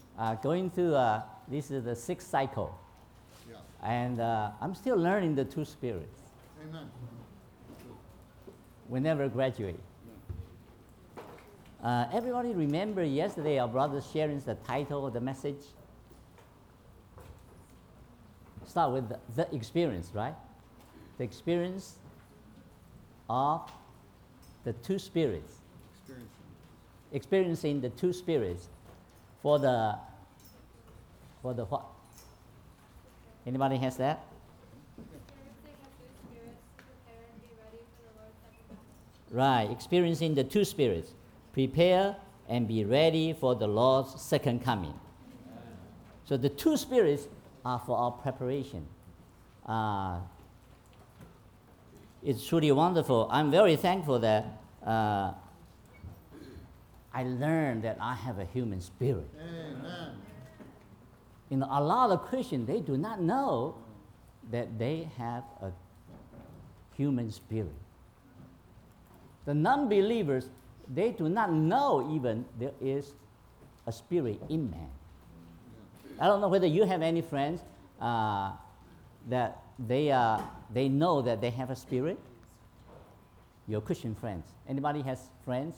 going through, this is the sixth cycle. Yeah. And I'm still learning the two spirits. Amen. We never graduate. Everybody remember yesterday our brother sharing the title of the message? Start with the experience, right? The experience of the two spirits. Experiencing the two spirits for the what? Anybody has that? Right, experiencing the two spirits. Prepare and be ready for the Lord's second coming. So the two spirits are for our preparation. It's truly wonderful. I'm very thankful that I learned that I have a human spirit. Amen. You know, a lot of Christians, they do not know that they have a human spirit. The non-believers, they do not know even there is a spirit in man. I don't know whether you have any friends that they know that they have a spirit. Your Christian friends. Anybody has friends?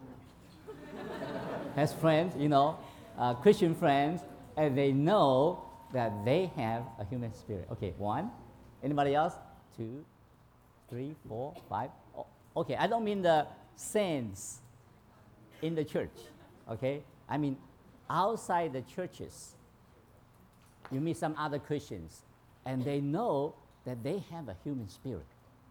Has friends, you know, Christian friends, and they know that they have a human spirit. Okay, one. Anybody else? 2, 3, 4, 5. Oh, okay, I don't mean the saints in the church, okay? I mean outside the churches. You meet some other Christians, and they know that they have a human spirit.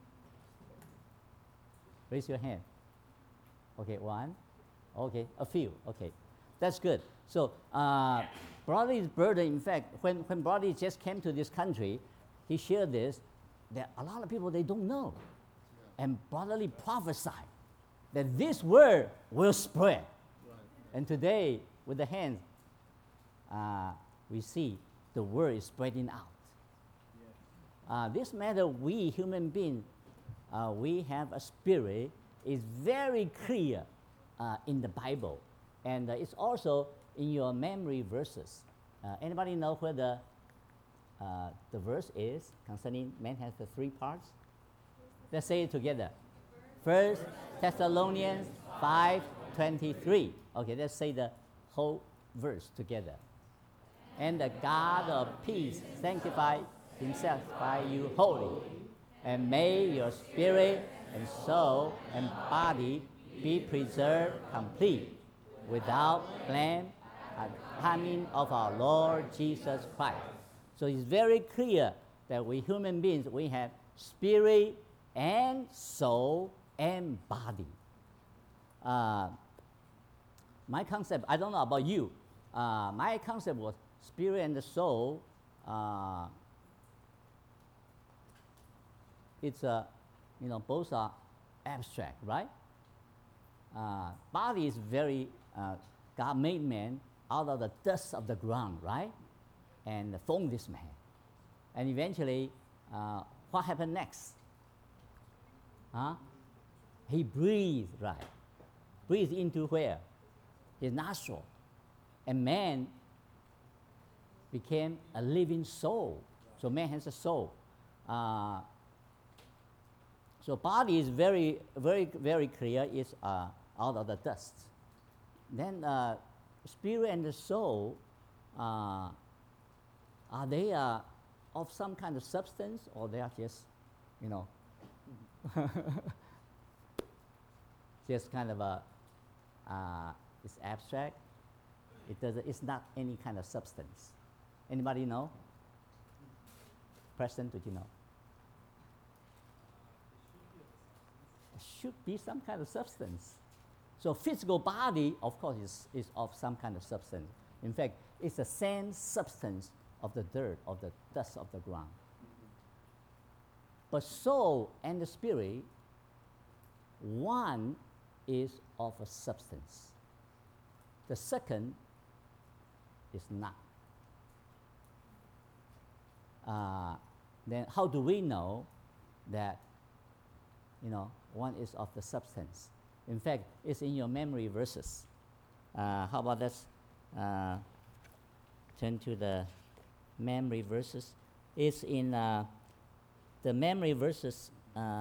Raise your hand. Okay, one. Okay, a few. Okay, that's good. So, Brother Burden, in fact, when Brother just came to this country, he shared this, that a lot of people, they don't know. And Brotherly prophesied that this word will spread. Right. And today, with the hands, we see the word is spreading out. This matter, we human beings, we have a spirit, is very clear in the Bible. And it's also in your memory verses. Anybody know where the verse is concerning man has the 3 parts? Let's say it together. 1 Thessalonians 5:23. Okay, let's say the whole verse together. And the God of peace sanctify himself by you wholly, and may your spirit and soul and body be preserved complete, without blame at the coming of our Lord Jesus Christ. So it's very clear that we human beings, we have spirit and soul and body. My concept, I don't know about you, my concept was spirit and the soul, it's both are abstract, right? Body is very, God made man out of the dust of the ground, right? And formed this man. And eventually, what happened next? He breathed, right? Breathed into where? His nostril. And man became a living soul. So man has a soul. So body is very, very, very clear. It's out of the dust. Then spirit and the soul, are they of some kind of substance, or they are just, just kind of a, it's abstract. It's not any kind of substance. Anybody know? Preston, did you know? It should be some kind of substance. So physical body, of course, is of some kind of substance. In fact, it's the same substance of the dirt, of the dust of the ground. But soul and the spirit, one is of a substance. The second is not. Then how do we know that, one is of the substance? In fact, it's in your memory verses. How about this? turn to the memory verses. It's in the memory verses,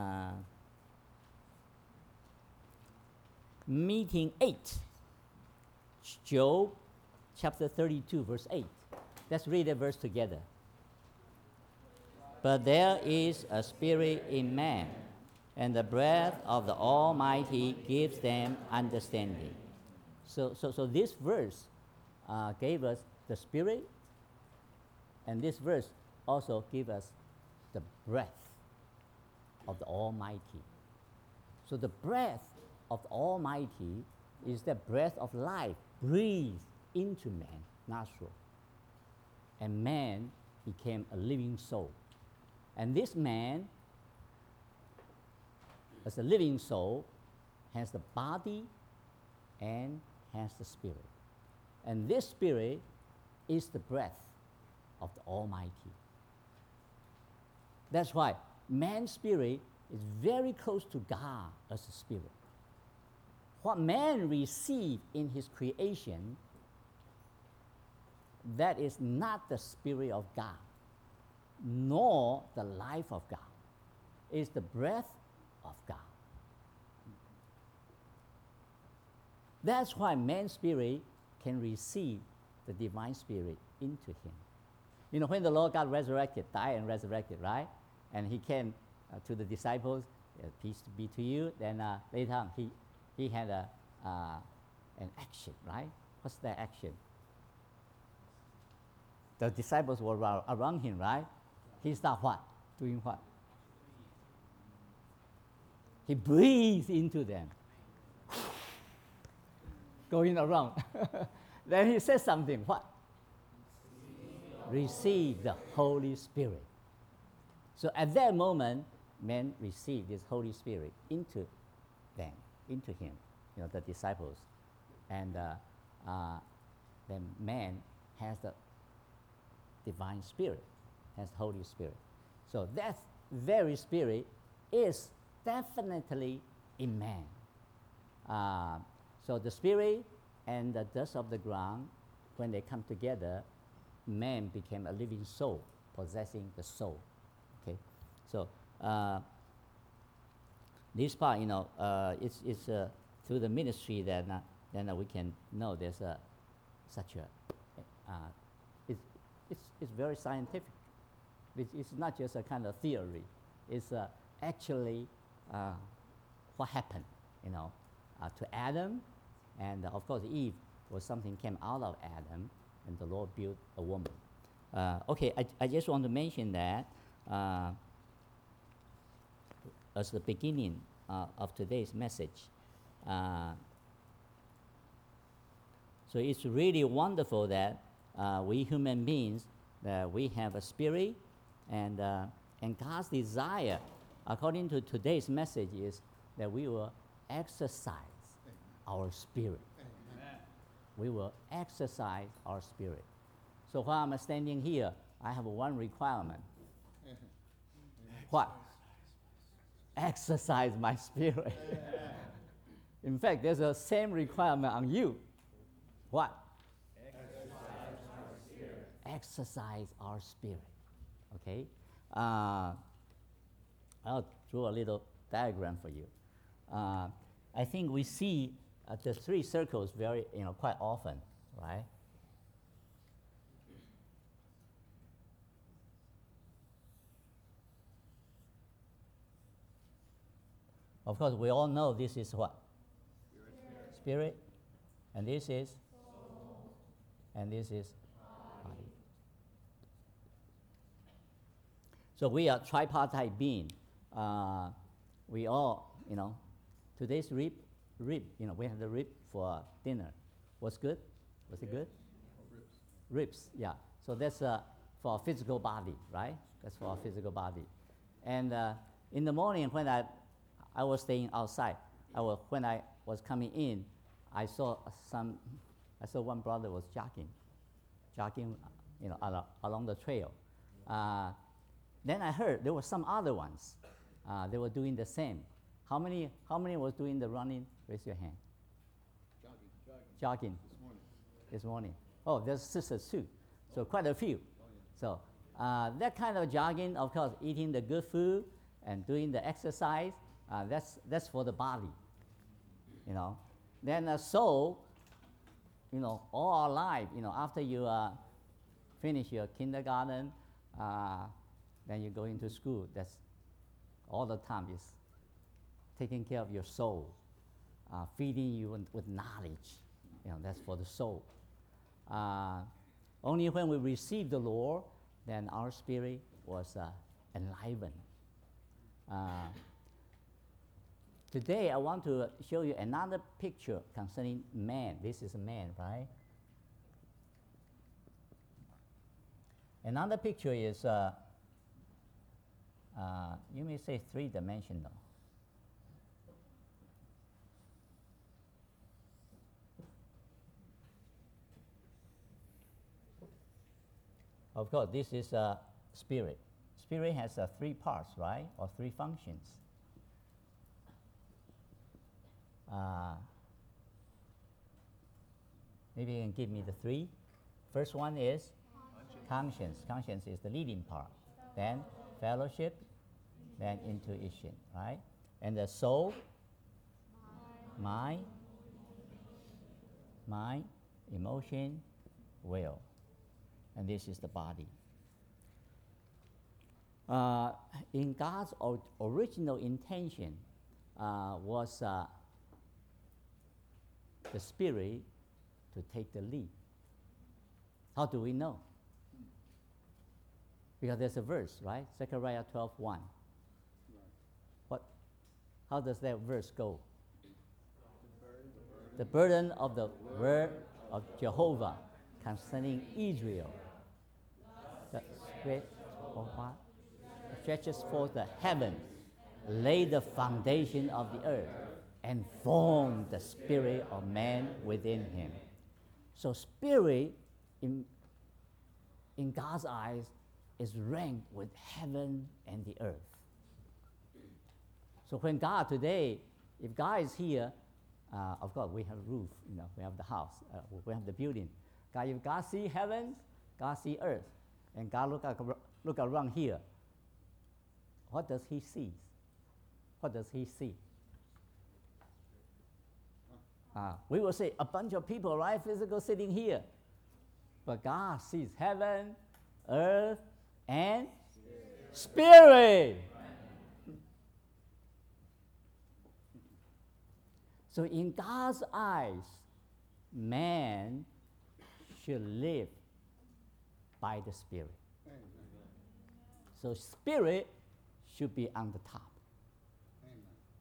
meeting 8, Job chapter 32, verse 8. Let's read the verse together. But there is a spirit in man, and the breath of the Almighty gives them understanding. So this verse gave us the spirit, and this verse also gave us the breath of the Almighty. So the breath of the Almighty is the breath of life breathed into man, natural. And man became a living soul. And this man, as a living soul, has the body and has the spirit. And this spirit is the breath of the Almighty. That's why man's spirit is very close to God as a spirit. What man received in his creation, that is not the spirit of God, nor the life of God. It is the breath of God. That's why man's spirit can receive the divine spirit into him. You know, when the Lord God resurrected, died and resurrected, right? And he came to the disciples, peace be to you. Then later on, he had an action, right? What's that action? The disciples were around him, right? He started what? Doing what? He breathed into them, going around. Then he said something, what? Receive the Holy Spirit. So at that moment, men received this Holy Spirit into them, into him, you know, the disciples. And then man has the divine spirit, has Holy Spirit. So that very spirit is definitely in man. So the spirit and the dust of the ground, when they come together, man became a living soul, possessing the soul. Okay, so this part, you know, it's through the ministry that then we can know there's such a it's very scientific. It's not just a kind of theory. It's actually what happened, you know, to Adam, and of course Eve was something came out of Adam, and the Lord built a woman. Okay, I just want to mention that as the beginning of today's message. So it's really wonderful that we human beings, that we have a spirit, and God's desire, according to today's message, is that we will exercise our spirit. Amen. We will exercise our spirit. So while I'm standing here, I have one requirement. What? Exercise my spirit. In fact, there's the same requirement on you. What? Exercise our spirit. Okay? I'll draw a little diagram for you. I think we see the three circles very, quite often, right? Of course, we all know this is what? Spirit. And this is? Soul. And this is? Body. So we are tripartite being. We all, today's rib, we have the rib for dinner. What's good? Was it good? Ribs, yeah. So that's for our physical body, right? That's for our physical body. And in the morning when I was staying outside, when I was coming in, I saw one brother was jogging, along the trail. Then I heard there were some other ones. They were doing the same. How many was doing the running? Raise your hand. Jogging. This morning. Oh, there's sisters too. So quite a few. So that kind of jogging, of course, eating the good food and doing the exercise, that's for the body, you know. Then the soul, you know, all our life, you know, after you finish your kindergarten, then you go into school. That's all the time is taking care of your soul, feeding you with knowledge. You know, that's for the soul. Only when we receive the Lord, then our spirit was enlivened. Today, I want to show you another picture concerning man. This is a man, right? Another picture is, you may say three-dimensional. Of course, this is spirit. Spirit has three parts, right? Or three functions. Maybe you can give me the three. First one is conscience. Conscience is the leading part. Then fellowship, then intuition, right? And the soul, mind, emotion, will. And this is the body. In God's original intention was the spirit to take the lead. How do we know? Because there's a verse, right? Zechariah 12:1. How does that verse go? The burden of the word of Jehovah concerning Israel. The spirit of what? Stretches forth the heaven, lay the foundation of the earth, and form the spirit of man within him. So spirit in God's eyes is ranked with heaven and the earth. So when God today, if God is here, of course we have a roof, you know, we have the house, we have the building. God, if God see heavens, God see earth, and God look around here, what does he see? What does he see? We will say a bunch of people, right, physical sitting here. But God sees heaven, earth, and spirit. So in God's eyes, man should live by the Spirit. Amen. So Spirit should be on the top. Amen.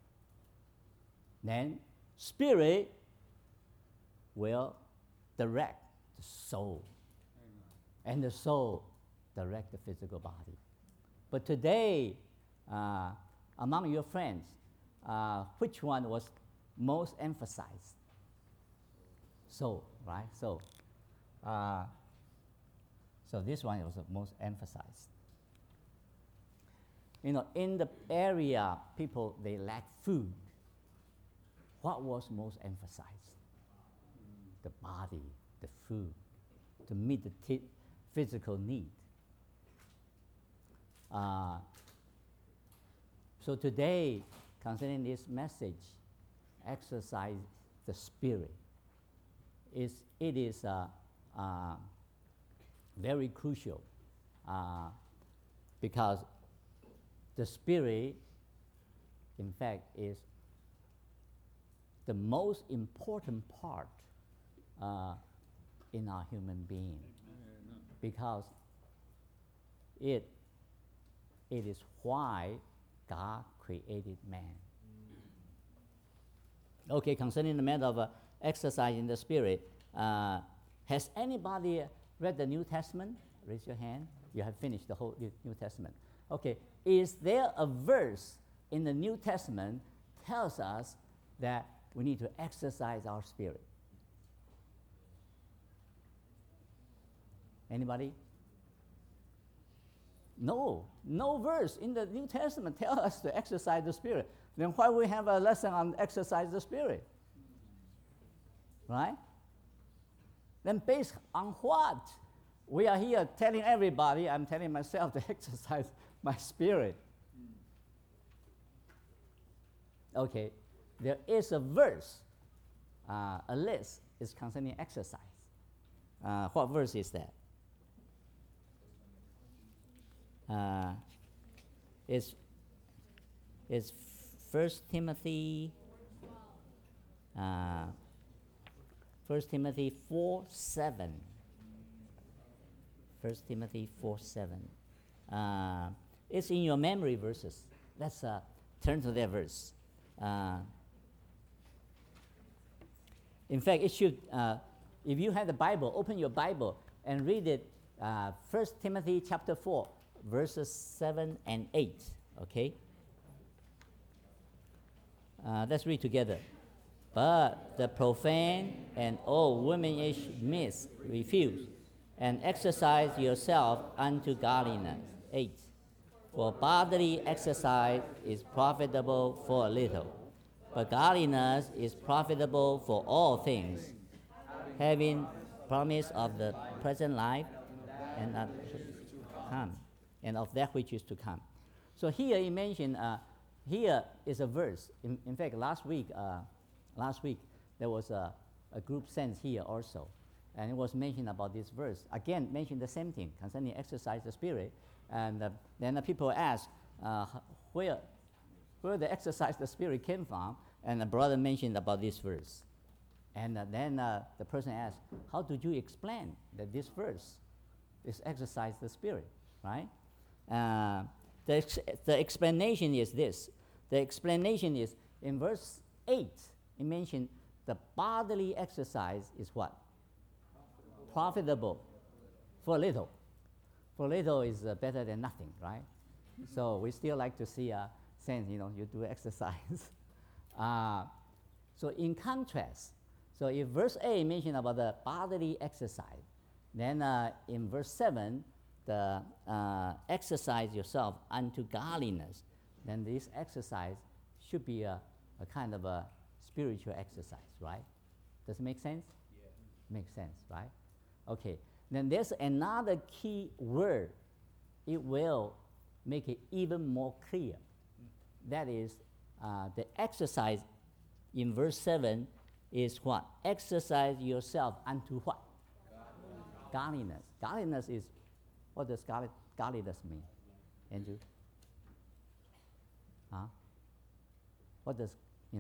Then Spirit will direct the soul. Amen. And the soul direct the physical body. But today, among your friends, which one was most emphasized? Soul, right? So this one was the most emphasized. You know, in the area, people, they lack food. What was most emphasized? The body, the food, to meet the physical need. So today, concerning this message, exercise the spirit. It is very crucial because the spirit, in fact, is the most important part in our human being, because it is why God created man. Okay, concerning the matter of exercise in the spirit, has anybody read the New Testament? Raise your hand. You have finished the whole New Testament. Okay, is there a verse in the New Testament tells us that we need to exercise our spirit? Anybody? No verse in the New Testament tells us to exercise the spirit. Then why we have a lesson on exercise the spirit? Right? Then based on what We are here telling everybody, I'm telling myself to exercise my spirit. Okay, there is a verse, a list is concerning exercise. What verse is that? It's 1 Timothy 4:7. 1 Timothy 4:7. It's in your memory verses. Let's turn to that verse. In fact, it should, if you have the Bible, open your Bible and read it, 1 Timothy chapter 4, verses 7 and 8, okay? Let's read together. But the profane and all womanish myths refuse, and exercise yourself unto godliness. 8. For bodily exercise is profitable for a little, but godliness is profitable for all things, having promise of the present life and of come, and of that which is to come. So here he mentioned, here is a verse. In fact, last week there was a group sent here also, and it was mentioned about this verse. Again, mentioned the same thing concerning exercise the spirit, and then the people asked where the exercise the spirit came from, and the brother mentioned about this verse. And then the person asked, how did you explain that this verse is exercise the spirit, right? The explanation is this. The explanation is in verse 8, it mentioned the bodily exercise is what? Profitable for a little. For a little is better than nothing, right? So we still like to see saints, you do exercise. So in contrast, so if verse 8 mentioned about the bodily exercise, then in verse 7, the exercise yourself unto godliness, then this exercise should be a kind of a spiritual exercise, right? Does it make sense? Yeah. Makes sense, right? Okay. Then there's another key word. It will make it even more clear. That is, the exercise in verse 7 is what? Exercise yourself unto what? Godliness. Godliness is, what does godliness mean? Andrew? Huh? What does,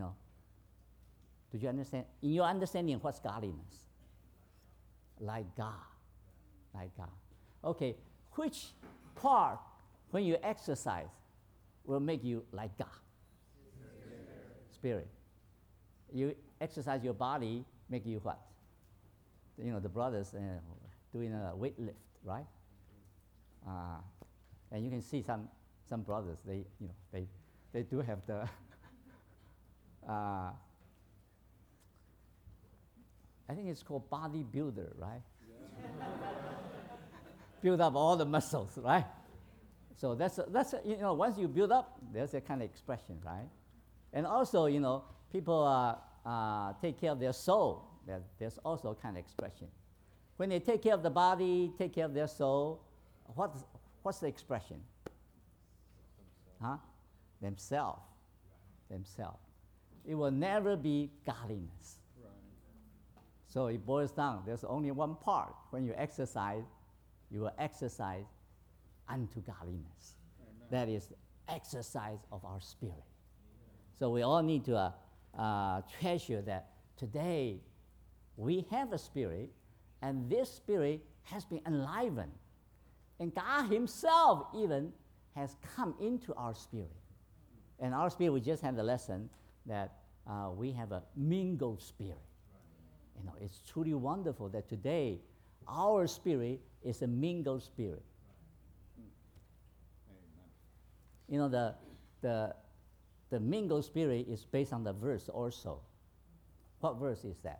do you understand? In your understanding, what's godliness? Like God. Like God. Okay, which part, when you exercise, will make you like God? Spirit. You exercise your body, make you what? The brothers doing a weight lift, right? And you can see some brothers, they do have the I think it's called bodybuilder, right? Yeah. Build up all the muscles, right? So that's once you build up, there's a kind of expression, right? And also, people take care of their soul. There's also a kind of expression. When they take care of the body, take care of their soul, what's the expression? Huh? Themselves. It will never be godliness. Right. So it boils down. There's only one part. When you exercise, you will exercise unto godliness. Amen. That is exercise of our spirit. So we all need to treasure that today we have a spirit, and this spirit has been enlivened. And God himself even has come into our spirit. And our spirit, we just had the lesson that we have a mingled spirit. It's truly wonderful that today our spirit is a mingled spirit. The mingled spirit is based on the verse also. What verse is that?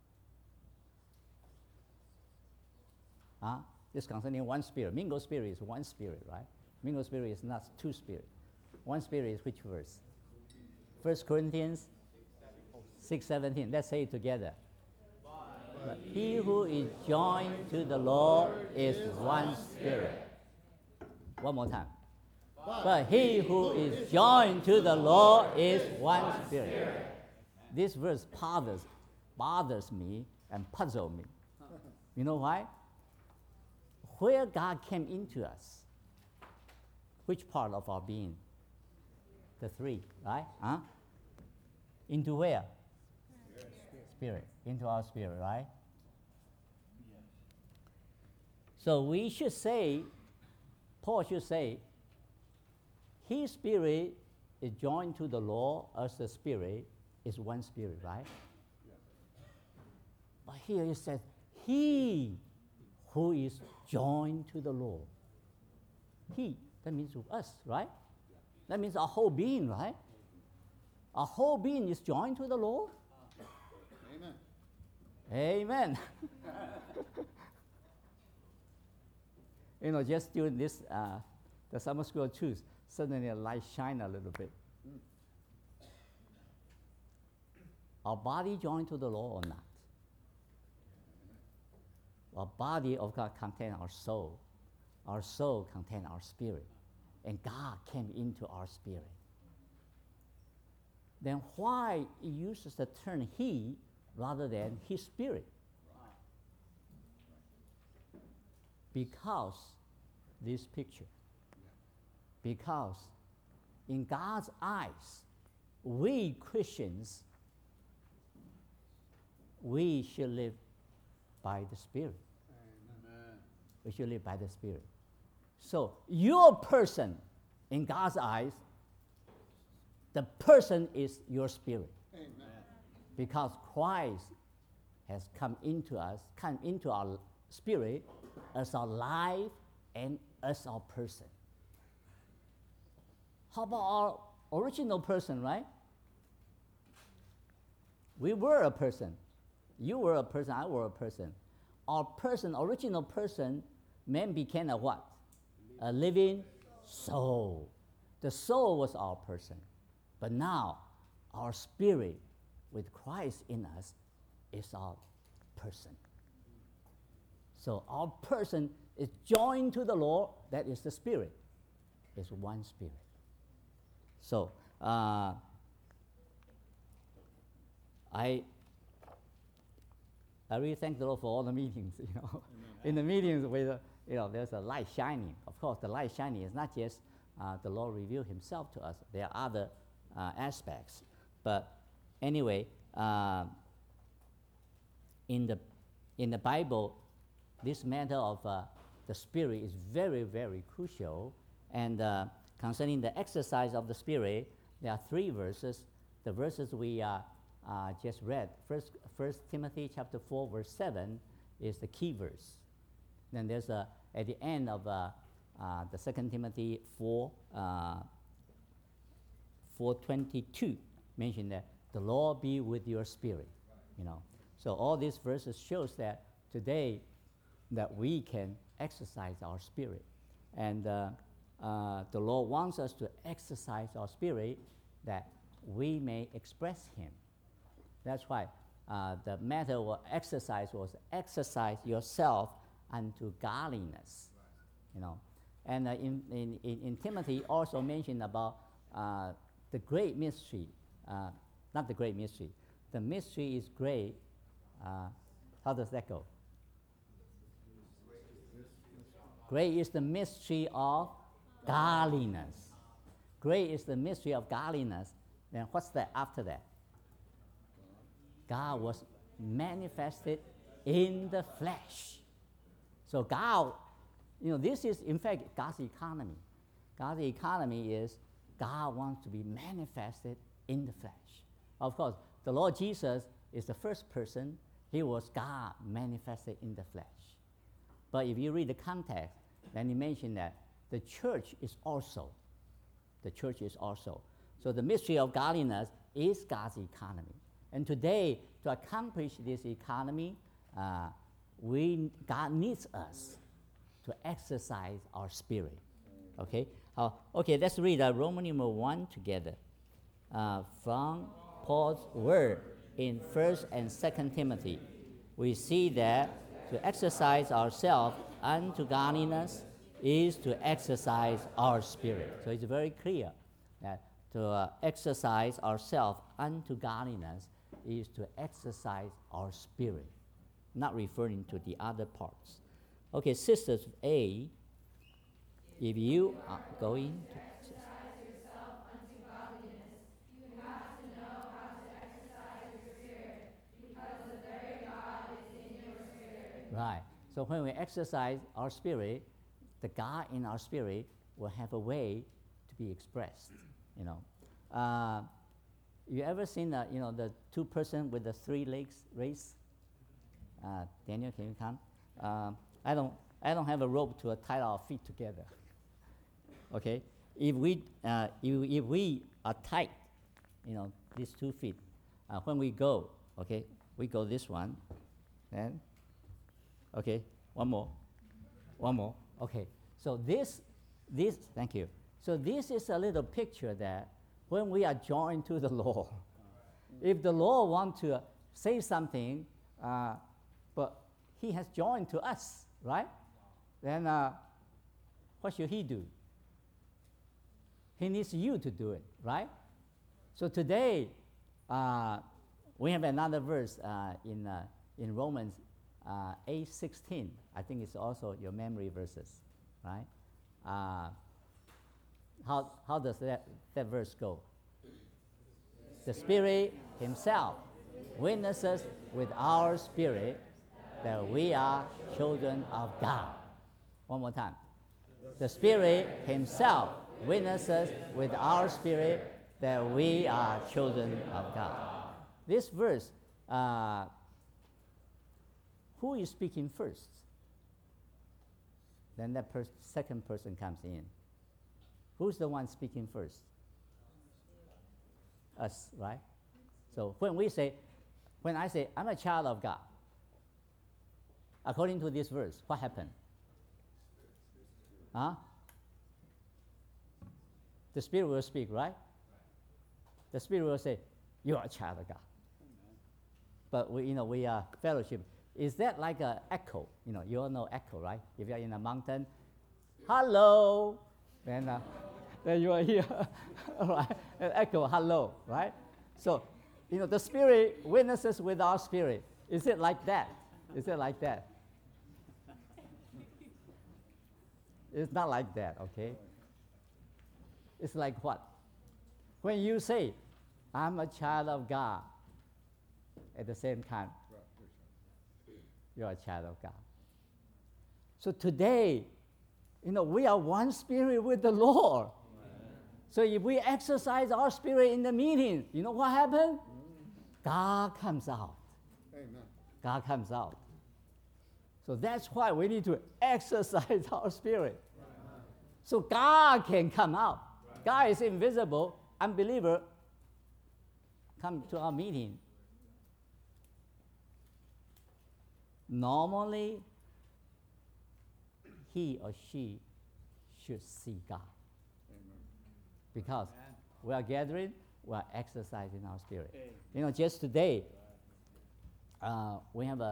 This concerning one spirit. Mingled spirit is one spirit, right? Mingled spirit is not two spirits. One spirit is which verse? 1 Corinthians 6:17. Let's say it together. But he who is joined to the Lord is one spirit. One more time. But he who is joined to the Lord is one spirit. This verse bothers me and puzzles me. You know why? Where God came into us, which part of our being? The three, right? Huh? Into where? Spirit. Into our spirit, right? Yes. So we should say, Paul should say, his spirit is joined to the Lord as the spirit is one spirit, right? Yes. But here it says, he who is joined to the Lord. He, that means us, right? That means our whole being, right? Our whole being is joined to the Lord. Amen. Amen. You know, just during this, the summer school truth, suddenly a light shine a little bit. Our body joined to the Lord or not? Our body of God contains our soul. Our soul contains our spirit. And God came into our spirit. Then why it uses the term he rather than his spirit? Because this picture. Because in God's eyes, we Christians, we should live by the Spirit. Amen. We should live by the Spirit. So your person in God's eyes, the person is your spirit. Amen. Because Christ has come into us, come into our spirit as our life and as our person. How about our original person, right? We were a person. You were a person, I were a person. Our person, original person, man became a what? A living soul. The soul was our person. But now, our spirit with Christ in us is our person. So our person is joined to the Lord, that is the spirit. It's one spirit. So, I really thank the Lord for all the meetings, you know. Amen. In the meetings with, there's a light shining. Of course, the light shining is not just the Lord reveal himself to us. There are other aspects. But anyway, in the Bible, this matter of the Spirit is very, very crucial. And concerning the exercise of the Spirit, there are 3 verses. The verses we just read, First Timothy chapter 4, verse 7 is the key verse. Then there's at the end of the 2 Timothy 4, 4:22, mentioned that the Lord be with your spirit. You know, so all these verses shows that today that we can exercise our spirit, and the Lord wants us to exercise our spirit that we may express Him. That's why the matter of exercise was exercise yourself unto godliness, you know. And in Timothy also mentioned about the great mystery, not the great mystery. The mystery is great. How does that go? Great is the mystery of godliness. Great is the mystery of godliness. Then what's that after that? God was manifested in the flesh. So God, this is in fact God's economy. God's economy is God wants to be manifested in the flesh. Of course, the Lord Jesus is the first person. He was God manifested in the flesh. But if you read the context, then he mentioned that the church is also. The church is also. So the mystery of godliness is God's economy. And today, to accomplish this economy, God needs us to exercise our spirit. Okay? Okay, let's read Roman numeral 1 together from Paul's word in 1 and 2 Timothy. we see that to exercise ourselves unto godliness is to exercise our spirit. So it's very clear that to exercise ourselves unto godliness is to exercise our spirit, not referring to the other parts. Okay, sisters A, if you are going to exercise yourself unto godliness, you have to know how to exercise your spirit, because the very God is in your spirit. Right. So when we exercise our spirit, the God in our spirit will have a way to be expressed. You know, you ever seen the two-person with the three legs race? Daniel, can you come? I don't have a rope to tie our feet together. Okay, if we are tight, these 2 feet, when we go, okay, we go this one, then, okay, one more, okay. So this, thank you. So this is a little picture that when we are joined to the Lord, if the Lord wants to say something, but He has joined to us, right? Then what should He do? He needs you to do it, right? So today, we have another verse in Romans 8:16. I think it's also your memory verses, right? How does that verse go? The Spirit Himself witnesses with our spirit that we are children of God. One more time. The Spirit Himself witnesses with our spirit that we are children of God. This verse, who is speaking first? Then that second person comes in. Who's the one speaking first? Us, right? So when I say, I'm a child of God, according to this verse, what happened? Huh? The Spirit will speak, right? The Spirit will say, you are a child of God. But we are fellowship. Is that like an echo? You all know echo, right? If you're in a mountain, hello, then you are here, right? An echo, hello, right? So, the Spirit witnesses with our spirit. Is it like that? Is it like that? It's not like that, okay? It's like what? When you say, I'm a child of God, at the same time, you're a child of God. So today, we are one spirit with the Lord. So if we exercise our spirit in the meeting, you know what happened? God comes out. Amen. God comes out. So that's why we need to exercise our spirit. So God can come out. God is invisible. Unbeliever come to our meeting. Normally, he or she should see God. Amen. Because we are gathering, we are exercising our spirit. Just today, we have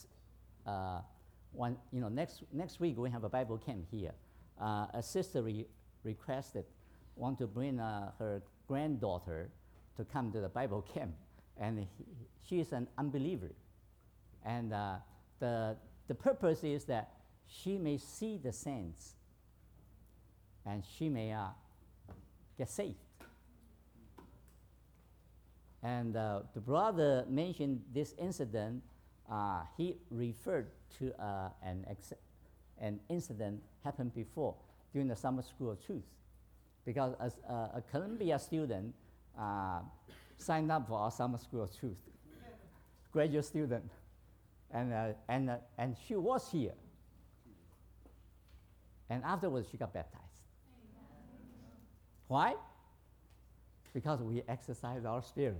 next week we have a Bible camp here. A sister requested, want to bring her granddaughter to come to the Bible camp, and she is an unbeliever. And the purpose is that she may see the saints, and she may get saved. And the brother mentioned this incident. He referred to an incident happened before during the summer school of truth, because as a Columbia student signed up for our summer school of truth, graduate student, and she was here, and afterwards she got baptized. Why? Because we exercise our spirit.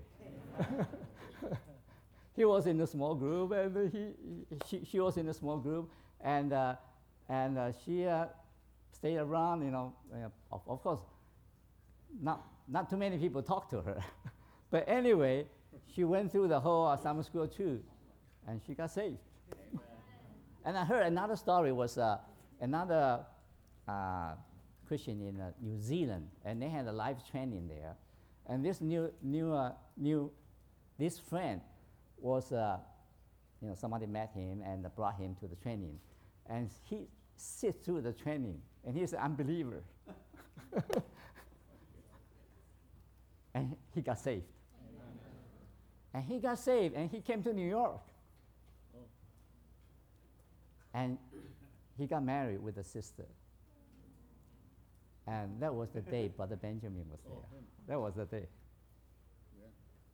He was in a small group, and she was in a small group, and she stayed around. Of course, not too many people talked to her, but anyway, she went through the whole summer school too, and she got saved. And I heard another story was another Christian in New Zealand, and they had a life training there. And this this friend was, somebody met him and brought him to the training. And he sit through the training, and he's an unbeliever. And he got saved. Amen. And he got saved, and he came to New York. Oh. And he got married with a sister. And that was the day Brother Benjamin was there. That was the day. Yeah.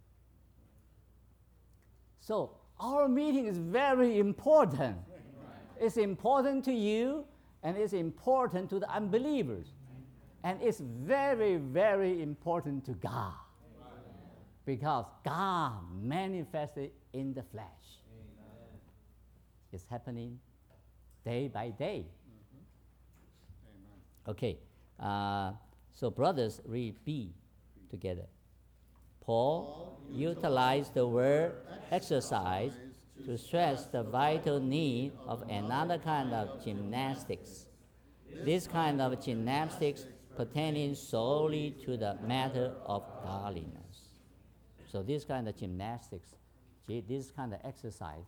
So our meeting is very important. It's important to you, and it's important to the unbelievers. And it's very, very important to God. Because God manifested in the flesh. Amen. It's happening day by day. Mm-hmm. Okay, so brothers, read B together. Paul utilized the word exercise to stress the vital need of another kind of gymnastics. This kind of gymnastics pertaining solely to the matter of godliness. So this kind of gymnastics, this kind of exercise,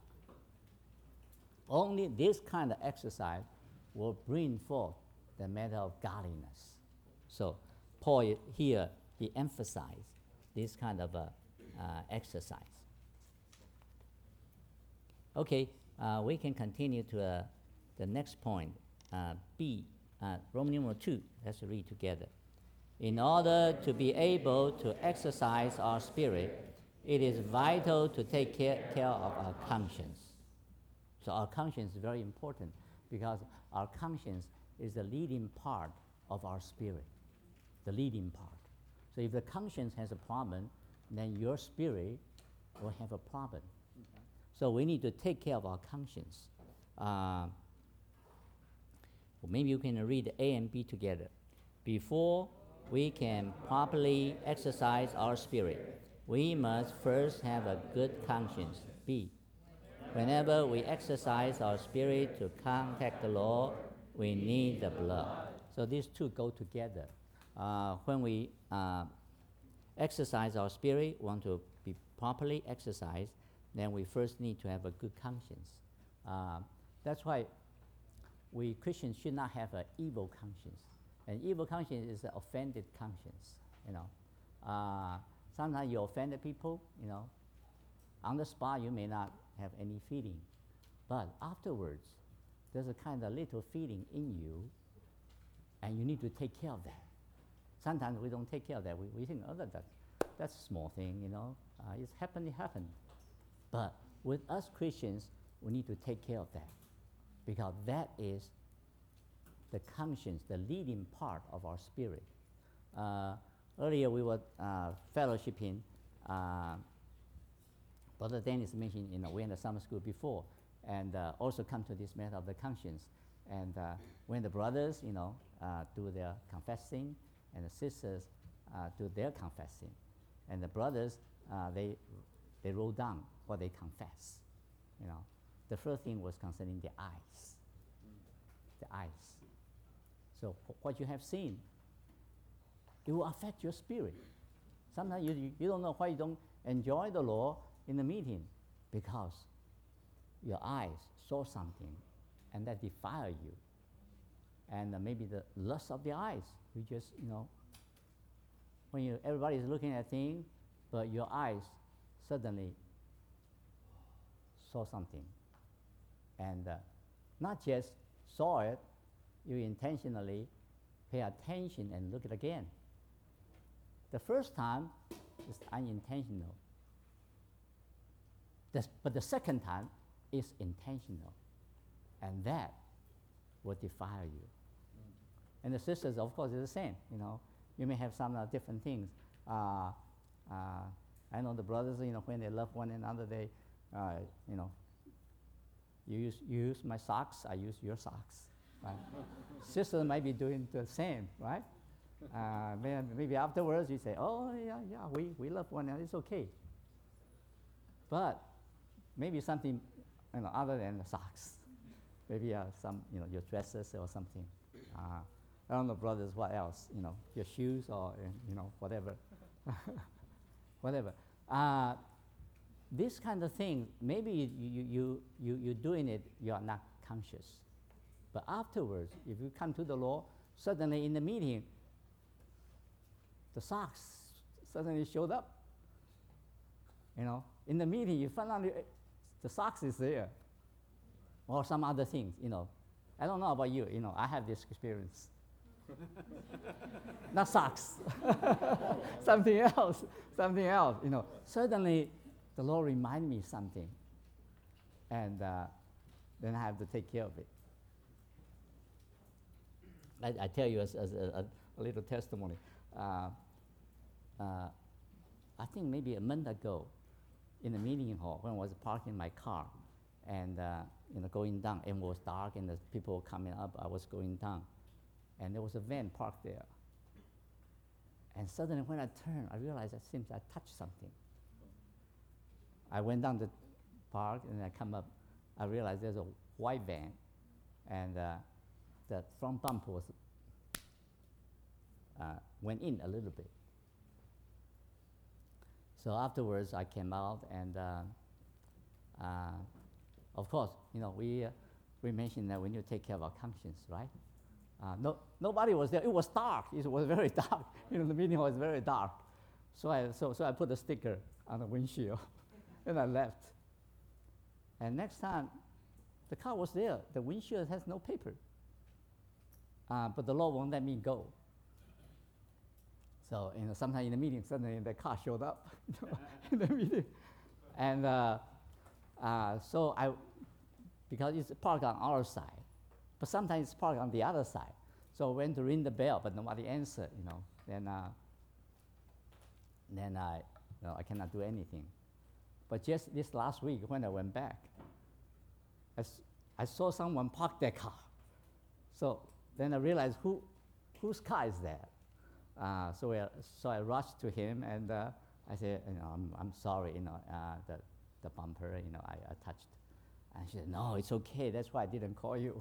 only this kind of exercise will bring forth the matter of godliness. So Paul here, he emphasized this kind of exercise. Okay, we can continue to the next point, B. Roman numeral 2, let's read together. In order to be able to exercise our spirit, it is vital to take care of our conscience. So our conscience is very important because our conscience is the leading part of our spirit, the leading part. So if the conscience has a problem, then your spirit will have a problem. Okay. So we need to take care of our conscience. Maybe you can read A and B together. Before we can properly exercise our spirit, we must first have a good conscience. B. Whenever we exercise our spirit to contact the Lord, we need the blood. So these two go together. When we exercise our spirit, want to be properly exercised, then we first need to have a good conscience. That's why we Christians should not have an evil conscience. An evil conscience is an offended conscience. Sometimes you offended people. On the spot you may not have any feeling, but afterwards there's a kind of little feeling in you, and you need to take care of that. Sometimes we don't take care of that. We think, that's a small thing. It's happened. It happened. But with us Christians, we need to take care of that, because that is the conscience, the leading part of our spirit. Earlier we were fellowshipping. Brother Dennis mentioned, we in the summer school before, and also come to this matter of the conscience. And when the brothers, do their confessing, and the sisters do their confessing, and the brothers, they wrote down what they confess. The first thing was concerning the eyes. The eyes. So what you have seen, it will affect your spirit. Sometimes you don't know why you don't enjoy the Lord in the meeting, because your eyes saw something and that defiled you. And maybe the lust of the eyes, you just, when everybody is looking at things, but your eyes suddenly saw something. And not just saw it, you intentionally pay attention and look at it again. The first time is unintentional. But the second time is intentional. And that will defile you. And the sisters, of course, is the same. You may have some different things. I know the brothers, when they love one another, they, you use my socks, I use your socks. Right? Sisters might be doing the same, right? Maybe afterwards you say, oh, yeah, we love one another, it's okay. But maybe something other than the socks. Maybe some, your dresses or something. I don't know, brothers, what else? Your shoes or, whatever. Whatever. This kind of thing, maybe you're doing it, you are not conscious. But afterwards, if you come to the Lord, suddenly in the meeting, the socks suddenly showed up. In the meeting, you find out the socks is there, or some other things. I don't know about you. I have this experience. Not socks. Something else. Suddenly, the Lord reminded me something, and then I have to take care of it. I tell you as a little testimony. I think maybe a month ago, in the meeting hall, when I was parking my car, and going down, and it was dark, and the people were coming up. I was going down, and there was a van parked there. And suddenly, when I turned, I realized it seems I touched something. I went down the park, and I come up. I realized there's a white van, and the front bumper was went in a little bit. So afterwards, I came out, and of course, we mentioned that we need to take care of our conscience, right? Nobody was there. It was dark. It was very dark. The meeting was very dark. So I put a sticker on the windshield, and I left. And next time, the car was there. The windshield has no paper. But the Lord won't let me go. So, sometime in the meeting, suddenly the car showed up in the meeting. And so because it's parked on our side, but sometimes it's parked on the other side. So I went to ring the bell, but nobody answered, Then I cannot do anything. But just this last week, when I went back, I saw someone park their car. So then I realized whose car is that? So I rushed to him, and I said, I'm sorry, the bumper, I touched. And she said, no, it's okay. That's why I didn't call you.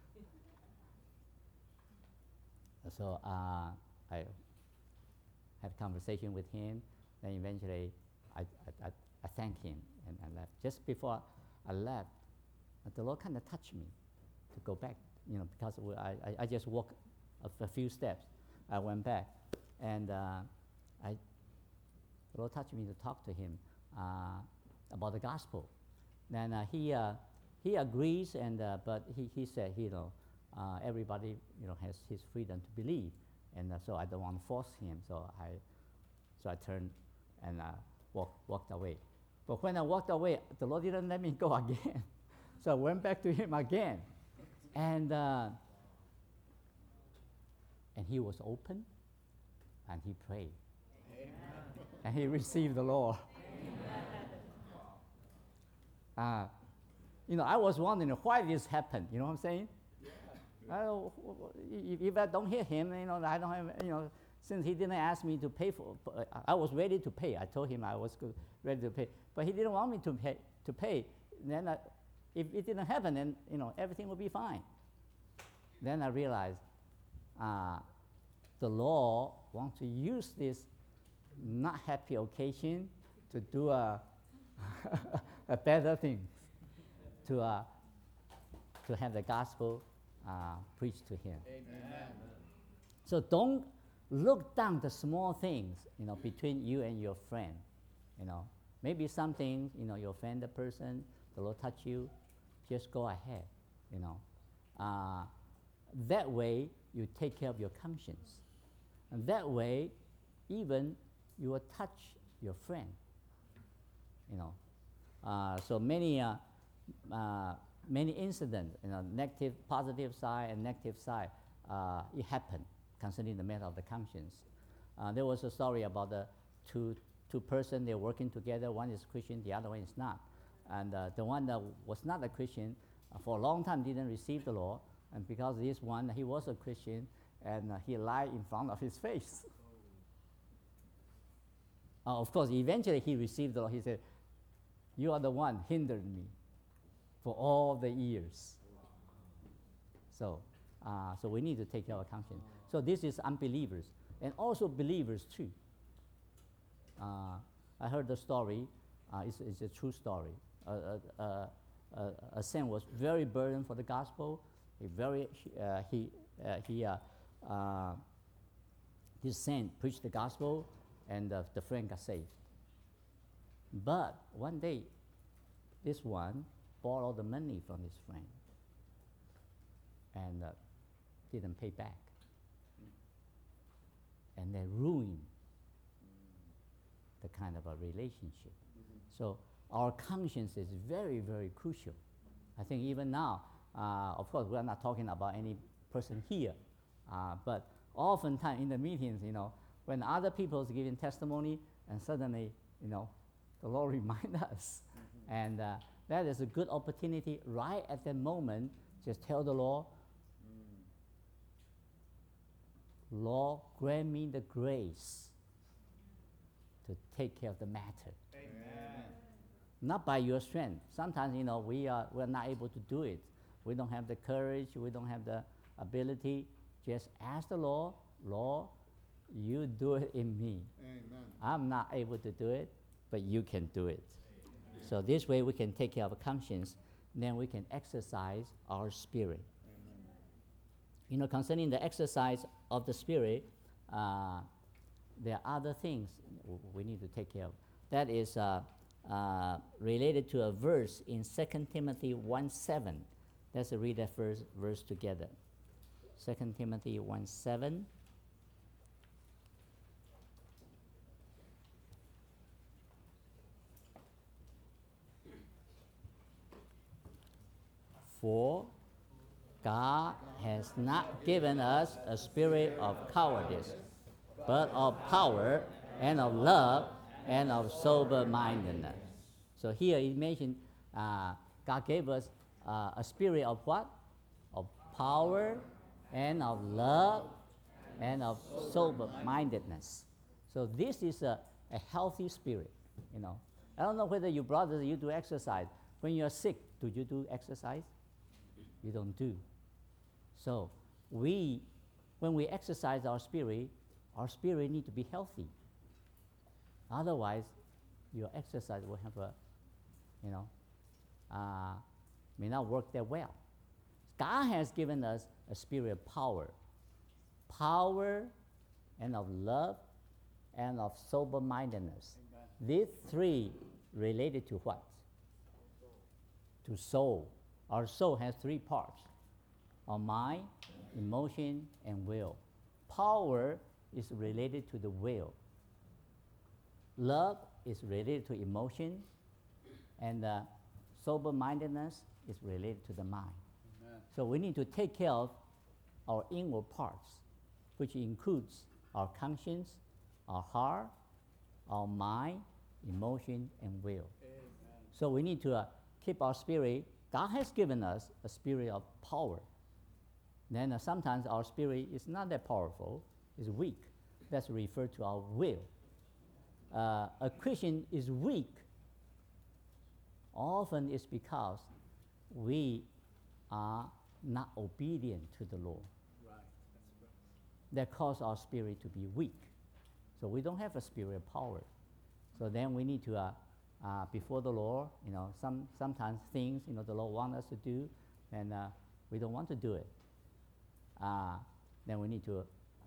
So I had a conversation with him. Then eventually, I thanked him and I left. Just before I left, the Lord kind of touched me to go back, because I just walked a few steps. I went back, and the Lord touched me to talk to him about the gospel. Then he agrees, but he said, everybody has his freedom to believe, and so I don't want to force him. So I turned and walked away. But when I walked away, the Lord didn't let me go again. So I went back to him again, and he was open, and he prayed. Amen. And he received the Lord. I was wondering why this happened. You know what I'm saying? Yeah. If I don't hear him, I don't have, since he didn't ask me to pay for, I was ready to pay. I told him I was ready to pay, but he didn't want me to pay. Then if it didn't happen, then everything would be fine. Then I realized the Lord wants to use this not happy occasion to do a better thing, to have the gospel preached to him. Amen. So don't look down the small things, between you and your friend. Maybe something, you offend the person, the Lord touch you, just go ahead. That way you take care of your conscience, and that way even you will touch your friend. So many incidents, negative, positive side and negative side, it happened concerning the matter of the conscience. There was a story about the two persons, they're working together. One is Christian, the other one is not. And the one that was not a Christian for a long time didn't receive the Lord. And because this one, he was a Christian, and he lied in front of his face. Of course, eventually he received the Lord. He said, "You are the one hindered me for all the years. So, so we need to take care of our conscience. So this is unbelievers and also believers too. I heard the story. It's a true story. A saint was very burdened for the gospel. This saint preached the gospel, and the friend got saved. But one day, this one borrowed the money from his friend and didn't pay back, and they ruined the kind of a relationship. So our conscience is very, very crucial. I think even now, of course, we're not talking about any person here, but oftentimes in the meetings, when other people is giving testimony, and suddenly, the Lord reminds us, and that is a good opportunity right at that moment. Just tell the Lord, Lord, grant me the grace to take care of the matter. Amen. Not by your strength. Sometimes, we're not able to do it. We don't have the courage. We don't have the ability. Just ask the Lord, Lord, you do it in me. Amen. I'm not able to do it, but you can do it. Amen. So this way we can take care of our conscience. Then we can exercise our spirit. Amen. Concerning the exercise of the spirit, there are other things we need to take care of. That is related to a verse in 2 Timothy 1:7. Let's read that verse together. 2 Timothy 1:7. For God has not given us a spirit of cowardice, but of power and of love and of sober-mindedness. So here it mentioned God gave us a spirit of what? Of power and of love and of sober-mindedness. So this is a healthy spirit, I don't know whether you brothers, you do exercise. When you're sick, do you do exercise? You don't do. So when we exercise our spirit need to be healthy. Otherwise, your exercise will have may not work that well. God has given us a spirit of power and of love and of sober-mindedness. Amen. These three related to what? To soul. Our soul has three parts: our mind, emotion, and will. Power is related to the will. Love is related to emotion, and sober-mindedness is related to the mind. Amen. So we need to take care of our inward parts, which includes our conscience, our heart, our mind, emotion, and will. Amen. So we need to keep our spirit. God has given us a spirit of power. Then sometimes our spirit is not that powerful, it's weak. That's referred to our will. A Christian is weak. Often it's because we are not obedient to the Lord. Right. That's right. That cause our spirit to be weak. So we don't have a spirit of power. So then we need to, before the Lord, sometimes things, the Lord wants us to do, and we don't want to do it. Then we need to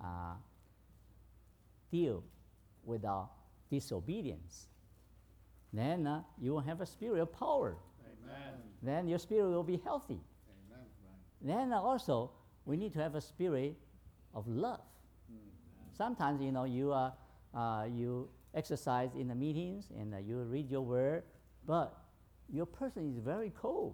deal with our disobedience. Then you will have a spirit of power. Amen. Then your spirit will be healthy. Amen. Then also, we need to have a spirit of love. Sometimes, you exercise in the meetings and you read your word, but your person is very cold.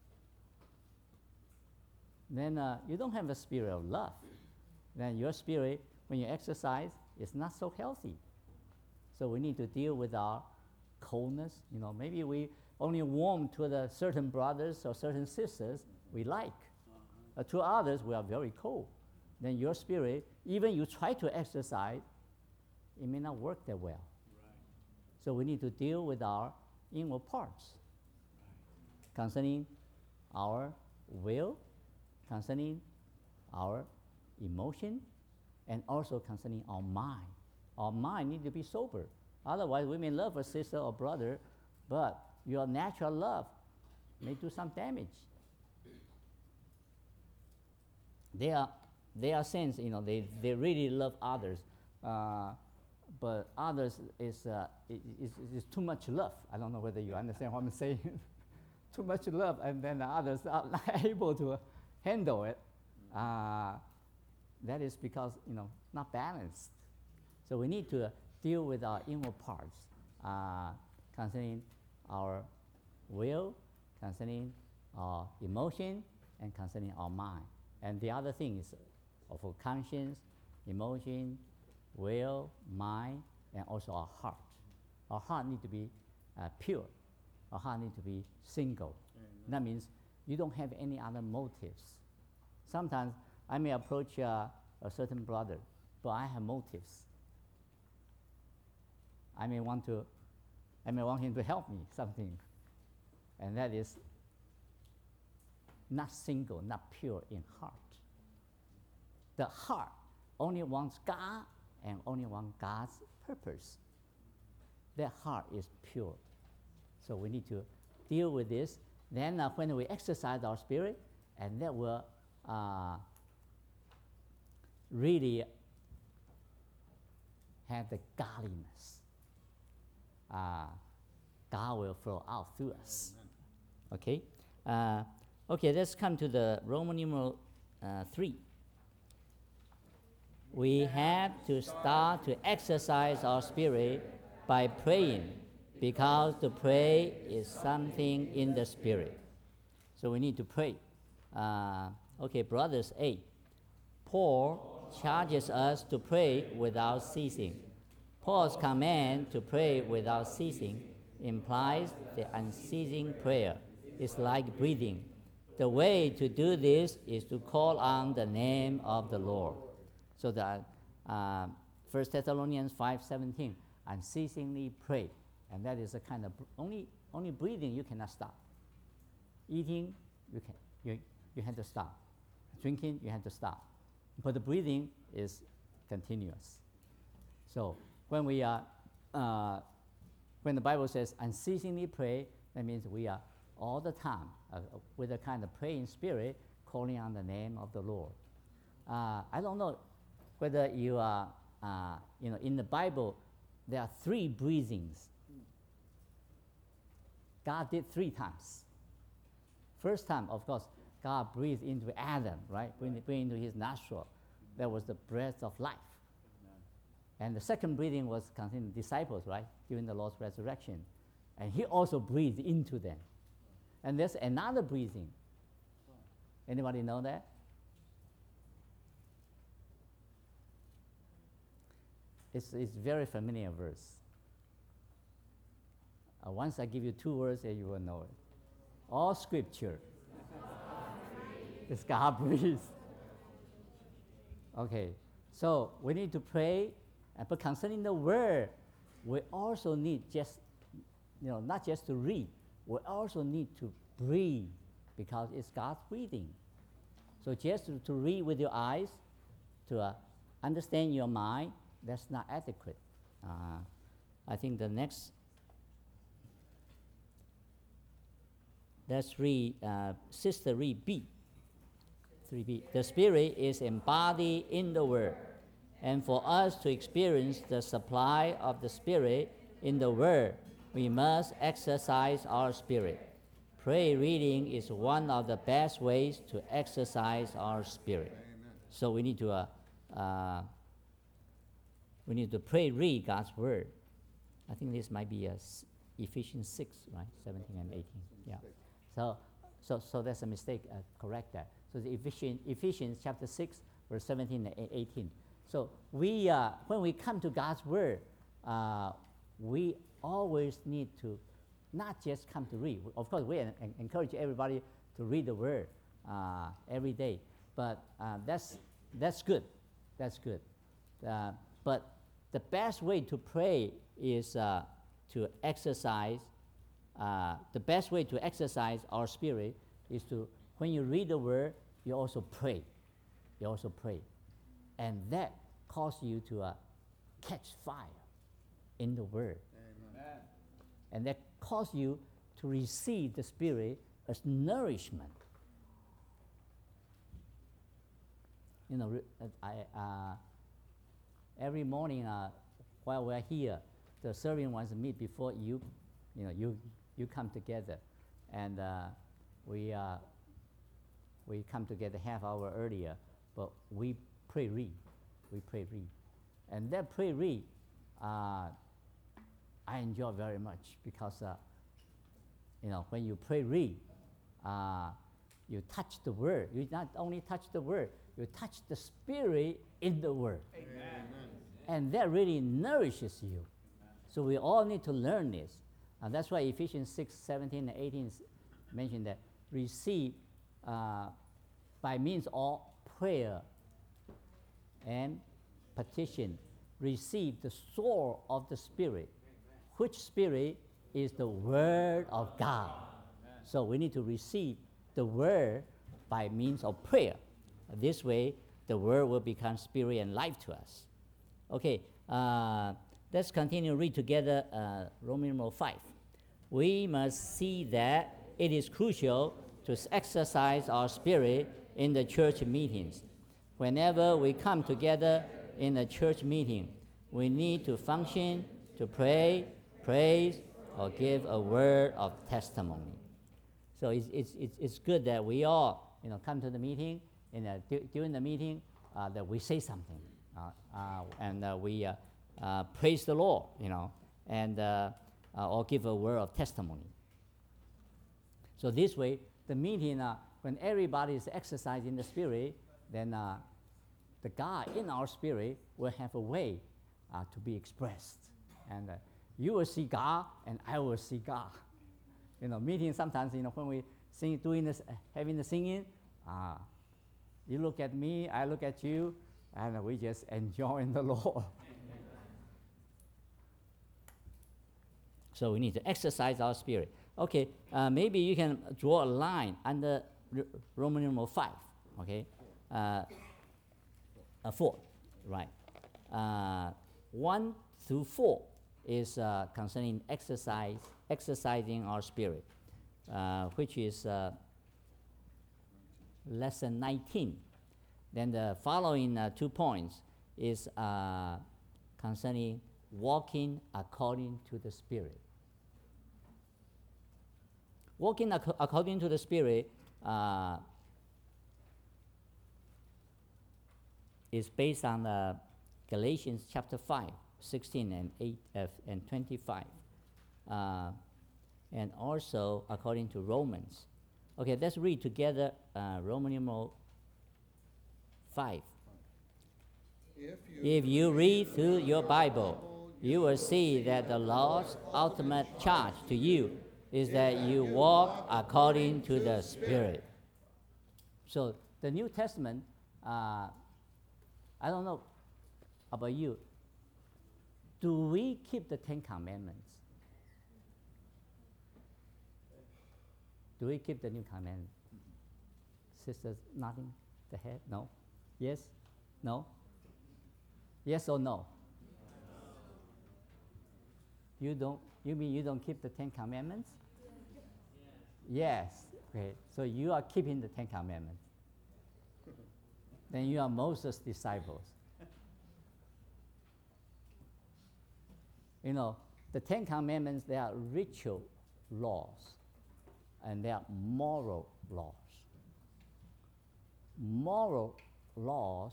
Then you don't have a spirit of love. Then your spirit, when you exercise, is not so healthy. So we need to deal with our coldness. Maybe we only warm to the certain brothers or certain sisters we like. To others, we are very cold. Then your spirit, even you try to exercise, it may not work that well. Right. So we need to deal with our inward parts. Right. Concerning our will, concerning our emotion, and also concerning our mind. Our mind needs to be sober. Otherwise, we may love a sister or brother, but your natural love may do some damage. They are saints, they really love others, but others is too much love. I don't know whether you understand what I'm saying. Too much love, and then the others are not able to handle it. That is because not balanced. So we need to deal with our inward parts, concerning our will, concerning our emotion, and concerning our mind. And the other thing is of our conscience, emotion, will, mind, and also our heart. Our heart needs to be pure. Our heart needs to be single. That means you don't have any other motives. Sometimes I may approach a certain brother, but I have motives. I may want him to help me something, and that is not single, not pure in heart. The heart only wants God and only wants God's purpose. That heart is pure. So we need to deal with this. Then when we exercise our spirit, and that will really have the godliness. God will flow out through us. Okay? Okay, let's come to the Roman numeral 3. We have to start to exercise our spirit by praying, because to pray is something in the spirit. So we need to pray. Okay, brothers 8. Paul charges us to pray without ceasing. Paul's command to pray without ceasing implies the unceasing prayer. It's like breathing. The way to do this is to call on the name of the Lord. So that 1 Thessalonians 5:17, unceasingly pray. And that is a kind of only breathing you cannot stop. Eating, you have to stop. Drinking, you have to stop. But the breathing is continuous. So when we are, when the Bible says unceasingly pray, that means we are all the time with a kind of praying spirit, calling on the name of the Lord. I don't know whether you are, in the Bible, there are 3 breathings. God did 3 times. First time, of course, God breathed into Adam, right? Breathed into his nostril. That was the breath of life. And the second breathing was concerning the disciples, right? During the Lord's resurrection. And he also breathed into them. And there's another breathing. Anybody know that? It's very familiar verse. Once I give you 2 words, you will know it. All scripture is God breathed. Okay, so we need to pray, but concerning the word, we also need not just to read, we also need to breathe, because it's God's breathing. So just to read with your eyes, to understand your mind, that's not adequate. I think the next, let's read, Sister read B. 3b. The Spirit is embodied in the Word, and for us to experience the supply of the Spirit in the Word, we must exercise our spirit. Prayer reading is one of the best ways to exercise our spirit. Amen. So we need to pray, read God's Word. I think this might be Ephesians 6, right? 17 and 18. Yeah. So that's a mistake. Correct that. So the Ephesians chapter 6, verse 17 and 18. So when we come to God's Word, we always need to not just come to read. Of course, we encourage everybody to read the Word every day. But that's good. That's good. But the best way to pray is to exercise. The best way to exercise our spirit is to, when you read the word, you also pray. You also pray. And that causes you to catch fire in the word. Amen. Amen. And that causes you to receive the Spirit as nourishment. You know, every morning while we're here, the serving ones meet before you. You know, you come together, and we come together half hour earlier, but we pray read, and that pray read, I enjoy very much because you know, when you pray read, you touch the word. You not only touch the word, you touch the Spirit in the word. Amen. And that really nourishes you. So we all need to learn this. And that's why Ephesians 6:17 and 18 mention that receive by means of prayer and petition, receive the sword of the Spirit, which Spirit is the Word of God. So we need to receive the Word by means of prayer. This way, the Word will become Spirit and life to us. Okay, let's continue to read together Romans 5. We must see that it is crucial to exercise our spirit in the church meetings. Whenever we come together in a church meeting, we need to function, to pray, praise, or give a word of testimony. So it's good that we all, you know, come to the meeting, and during the meeting that we say something, and we praise the Lord, you know, and or give a word of testimony. So this way, the meeting, when everybody is exercising the Spirit, then the God in our spirit will have a way to be expressed. And you will see God, and I will see God. You know, meeting sometimes, you know, when we sing, doing this, having the singing, you look at me, I look at you, and we just enjoying the Lord. So we need to exercise our spirit. Okay, maybe you can draw a line under Roman numeral 5, okay? 4, right. 1 through 4 is concerning exercising our spirit, which is lesson 19. Then the following 2 points is concerning walking according to the Spirit. Walking according to the Spirit is based on Galatians chapter 5, 16 and 8 and 25, and also according to Romans. Okay, let's read together Romans numeral 5. If you read through your Bible, you will see that the Lord's ultimate charge to you is that you walk according to the Spirit. So the New Testament, I don't know about you, do we keep the 10 Commandments? Do we keep the New Commandments? Sisters nodding the head? No? Yes? No? Yes or no? You don't? You mean you don't keep the 10 Commandments? Yes. Okay. So you are keeping the 10 Commandments. Then you are Moses' disciples. You know, the 10 Commandments, they are ritual laws, and they are moral laws. Moral laws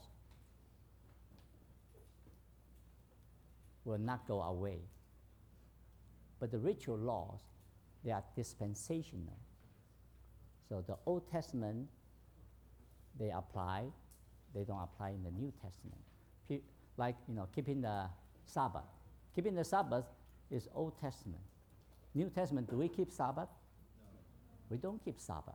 will not go away. But the ritual laws, they are dispensational. So the Old Testament, they apply, they don't apply in the New Testament. Like, you know, keeping the Sabbath. Keeping the Sabbath is Old Testament. New Testament, do we keep Sabbath? No. We don't keep Sabbath.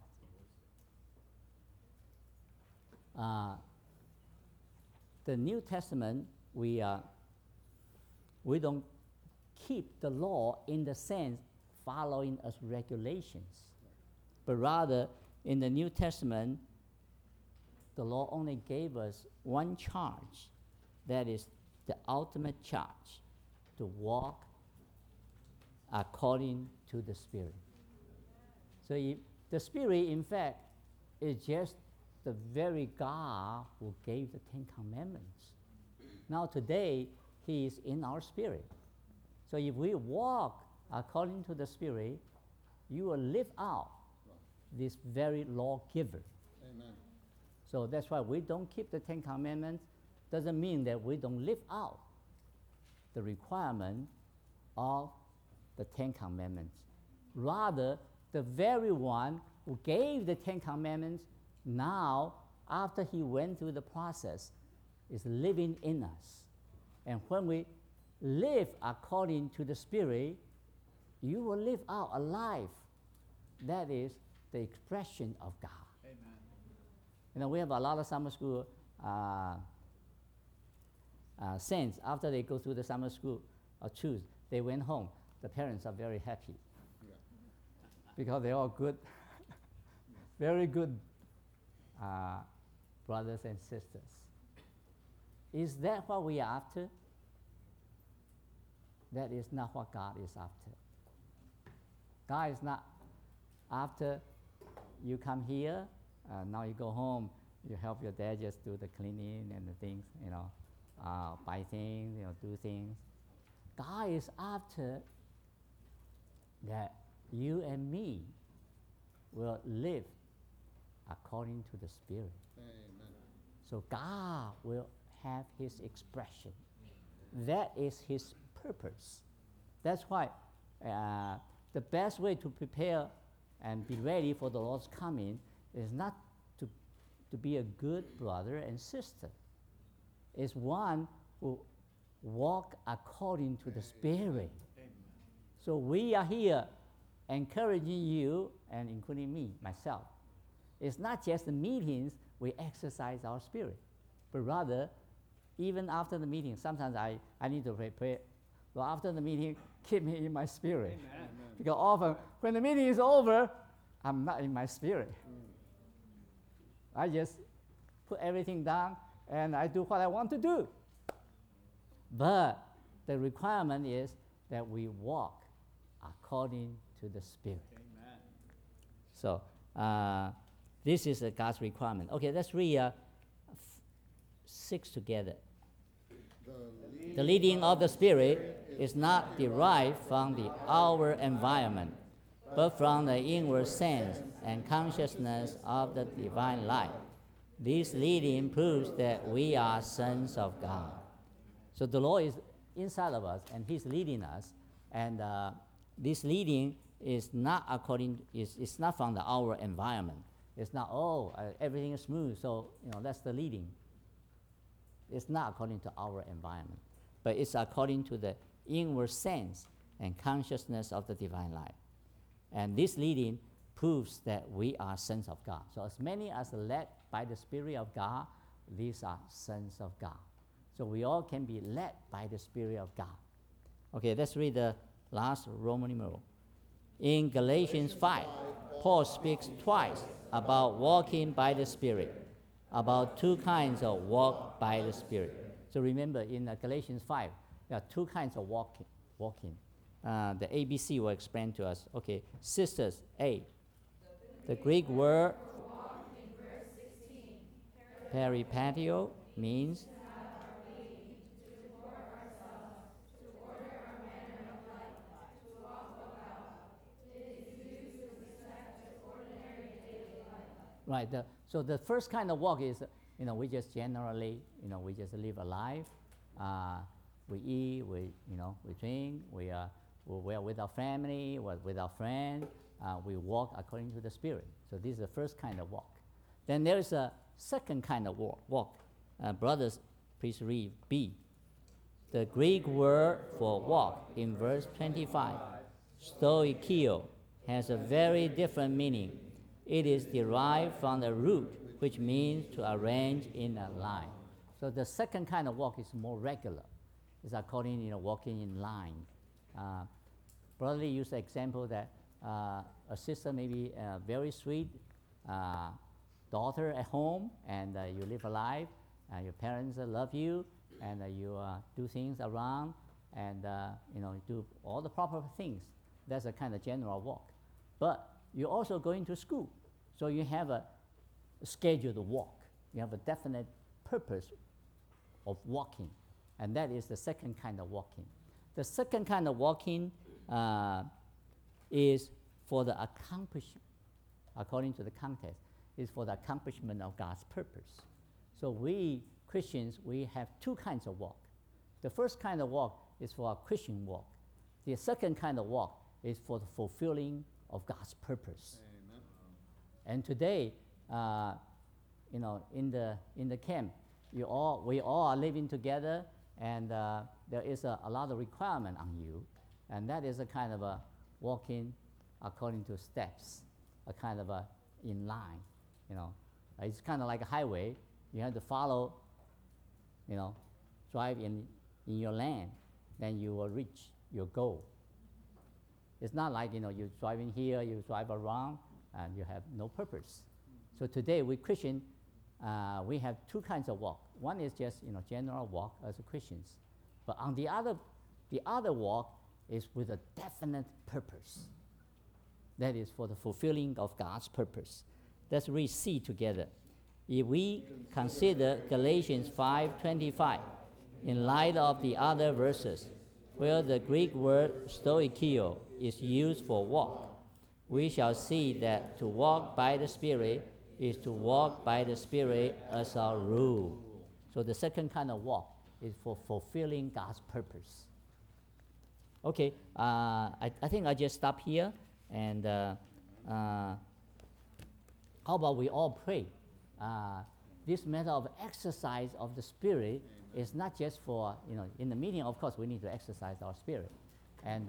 The New Testament, we don't keep the law in the sense following as regulations, but rather in the New Testament, the Lord only gave us one charge. That is the ultimate charge, to walk according to the Spirit. So the Spirit, in fact, is just the very God who gave the Ten Commandments. Now today, He is in our spirit. So if we walk according to the Spirit, you will live out this very lawgiver. Amen. So that's why we don't keep the Ten Commandments. Doesn't mean that we don't live out the requirement of the Ten Commandments. Rather, the very one who gave the Ten Commandments, now, after he went through the process, is living in us. And when we live according to the Spirit, you will live out a life that is the expression of God. Amen. You know, we have a lot of summer school saints. After they go through the summer school or choose, they went home. The parents are very happy because they're all good, very good brothers and sisters. Is that what we are after? That is not what God is after. God is not after you come here, now you go home, you help your dad just do the cleaning and the things, you know, buy things, you know, do things. God is after that you and me will live according to the Spirit. Amen. So God will have His expression. That is His purpose. That's why the best way to prepare and be ready for the Lord's coming is not to be a good brother and sister. It's one who walk according to the Spirit. Amen. So we are here encouraging you, and including me, myself. It's not just the meetings we exercise our spirit, but rather, even after the meeting, sometimes I need to pray. Well, after the meeting, keep me in my spirit. Amen. Because often, when the meeting is over, I'm not in my spirit. I just put everything down and I do what I want to do. But the requirement is that we walk according to the Spirit. Amen. So this is God's requirement. Okay, let's read 6 together. The leading of the Spirit is not derived from the outward environment, but from the inward sense and consciousness of the divine life. This leading proves that we are sons of God. So the Lord is inside of us, and He's leading us. And this leading is not it's not from the outward environment. It's not, everything is smooth, so, that's the leading. It's not according to our environment, but it's according to the inward sense and consciousness of the divine life. And this leading proves that we are sons of God. So as many as are led by the Spirit of God, these are sons of God. So we all can be led by the Spirit of God. Okay, let's read the last Roman numeral. In Galatians 5, Paul speaks twice about walking by the Spirit, about 2 kinds of walk by the Spirit. So remember, in Galatians 5, there are 2 kinds of walking. The ABC will explain to us. Okay, sisters, A. The Greek word peripatio means right. So the first kind of walk is, we just generally, we just live a life. We eat, we drink, we're with our family, we're with our friends. We walk according to the Spirit. So this is the first kind of walk. Then there is a second kind of walk. Brothers, please read B. The Greek word for walk in verse 25, stoikio, has a very different meaning. It is derived from the root, which means to arrange in a line. So the second kind of walk is more regular. It's according, walking in line. Brother used the example that a sister may be very sweet, daughter at home, and you live a life, your parents love you, and you do things around, and do all the proper things. That's a kind of general walk. But you're also going to school, so you have a scheduled walk. You have a definite purpose of walking, and that is the second kind of walking. The second kind of walking is for the accomplishment, according to the context, is for the accomplishment of God's purpose. So we Christians, we have two kinds of walk. The first kind of walk is for a Christian walk. The second kind of walk is for the fulfilling of God's purpose. Amen. And today, in the camp, we all are living together, and there is a lot of requirement on you, and that is a kind of a walking according to steps, a kind of a in line. It's kind of like a highway. You have to follow, drive in your lane, then you will reach your goal. It's not like you're driving here, you drive around, and you have no purpose. So today we Christian, we have two kinds of walk. One is just general walk as Christians, but on the other walk is with a definite purpose. That is for the fulfilling of God's purpose. Let's read C together. If we consider Galatians 5:25 in light of the other verses, where the Greek word stoikio is used for walk, we shall see that to walk by the Spirit is to walk by the Spirit as a rule. So the second kind of walk is for fulfilling God's purpose. Okay, I think I just stop here, and how about we all pray? This matter of exercise of the Spirit is not just for, in the meeting, of course, we need to exercise our spirit. And,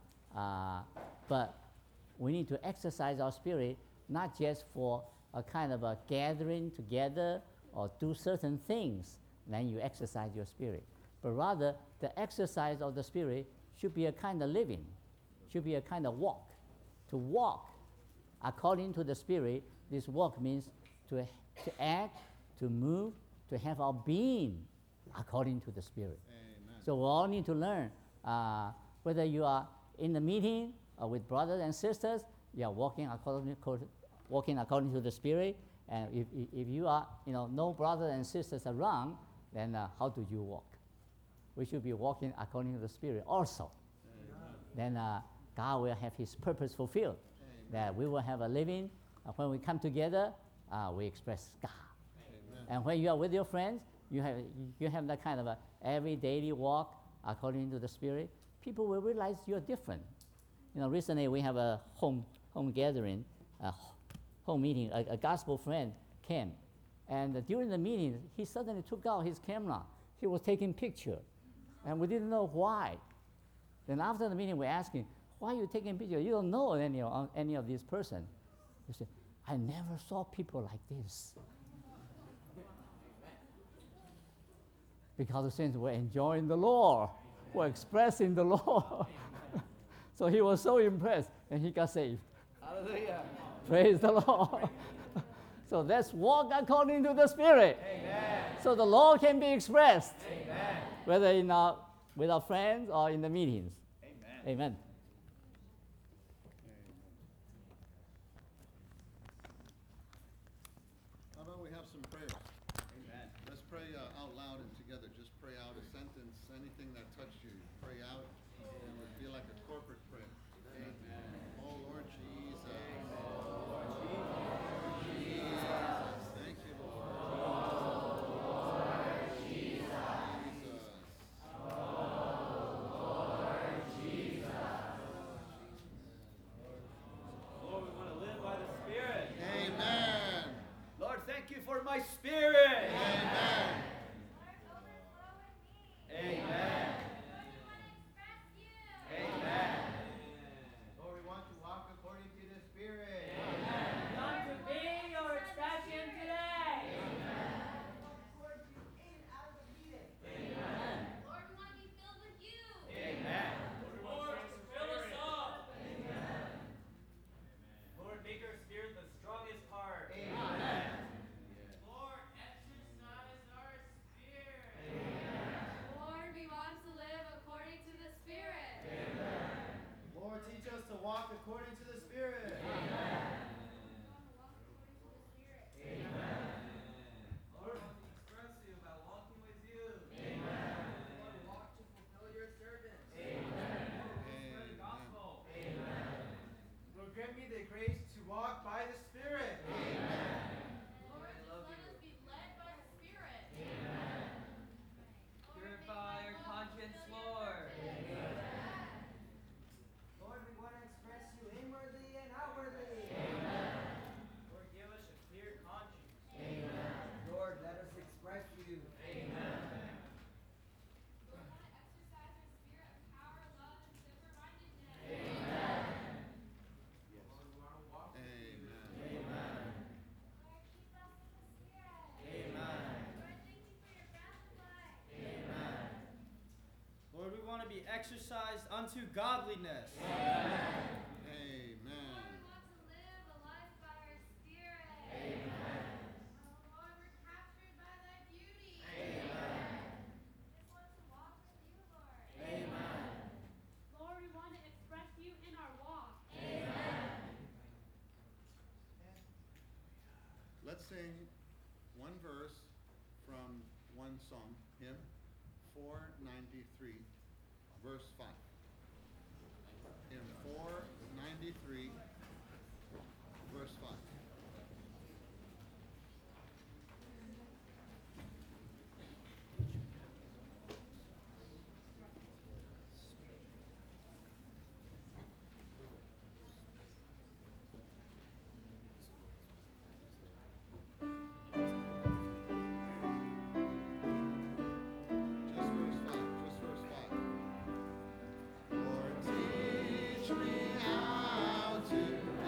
but we need to exercise our spirit not just for a kind of a gathering together or do certain things, then you exercise your spirit. But rather, the exercise of the spirit should be a kind of living, should be a kind of walk. To walk according to the Spirit, this walk means to act, to move, to have our being according to the Spirit. Amen. So we all need to learn, whether you are in the meeting or with brothers and sisters, you are walking according to the Spirit. And if you are, no brothers and sisters around, then how do you walk? We should be walking according to the Spirit also. Amen. Then God will have His purpose fulfilled. Amen. That we will have a living. When we come together, we express God. Amen. And when you are with your friends, you have that kind of a every daily walk according to the Spirit. People will realize you're different. Recently we have a home gathering, a home meeting. A gospel friend came, and during the meeting, he suddenly took out his camera. He was taking pictures, and we didn't know why. Then after the meeting, we asked him, "Why are you taking pictures? You don't know any of this person." He said, "I never saw people like this." Because the saints were enjoying the Lord, were expressing the Lord. So he was so impressed, and he got saved. Hallelujah. Praise the Lord. So let's walk according to the Spirit. Amen. So the Lord can be expressed, Amen. whether with our friends or in the meetings. Amen. Amen. How about we have some prayers? Amen. Let's pray out loud and together. Just pray out a sentence, anything that touched you. Pray out, and it would be like a corporate prayer. Amen. Oh Lord Jesus. Thank you, Lord. Jesus. Lord, we want to live by the Spirit. Amen. Lord, thank you for my spirit. Amen. Amen. exercised unto godliness. Amen. Lord, we want to live a life by our Spirit. Amen. Oh Lord, we're captured by thy beauty. Amen. We just want to walk with you, Lord. Amen. Lord, we want to express you in our walk. Amen. Let's sing one verse from one song, hymn 493, verse 5. Hymn 493, verse 5. Just verse 5, just verse 5. Lord, teach me how to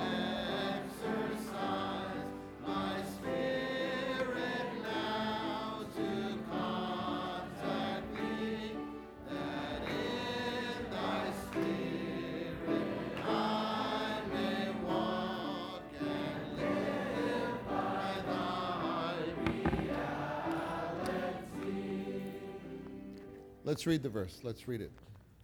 exercise my spirit now to contact thee, that in thy spirit I may walk and live by thy reality. Let's read the verse. Let's read it.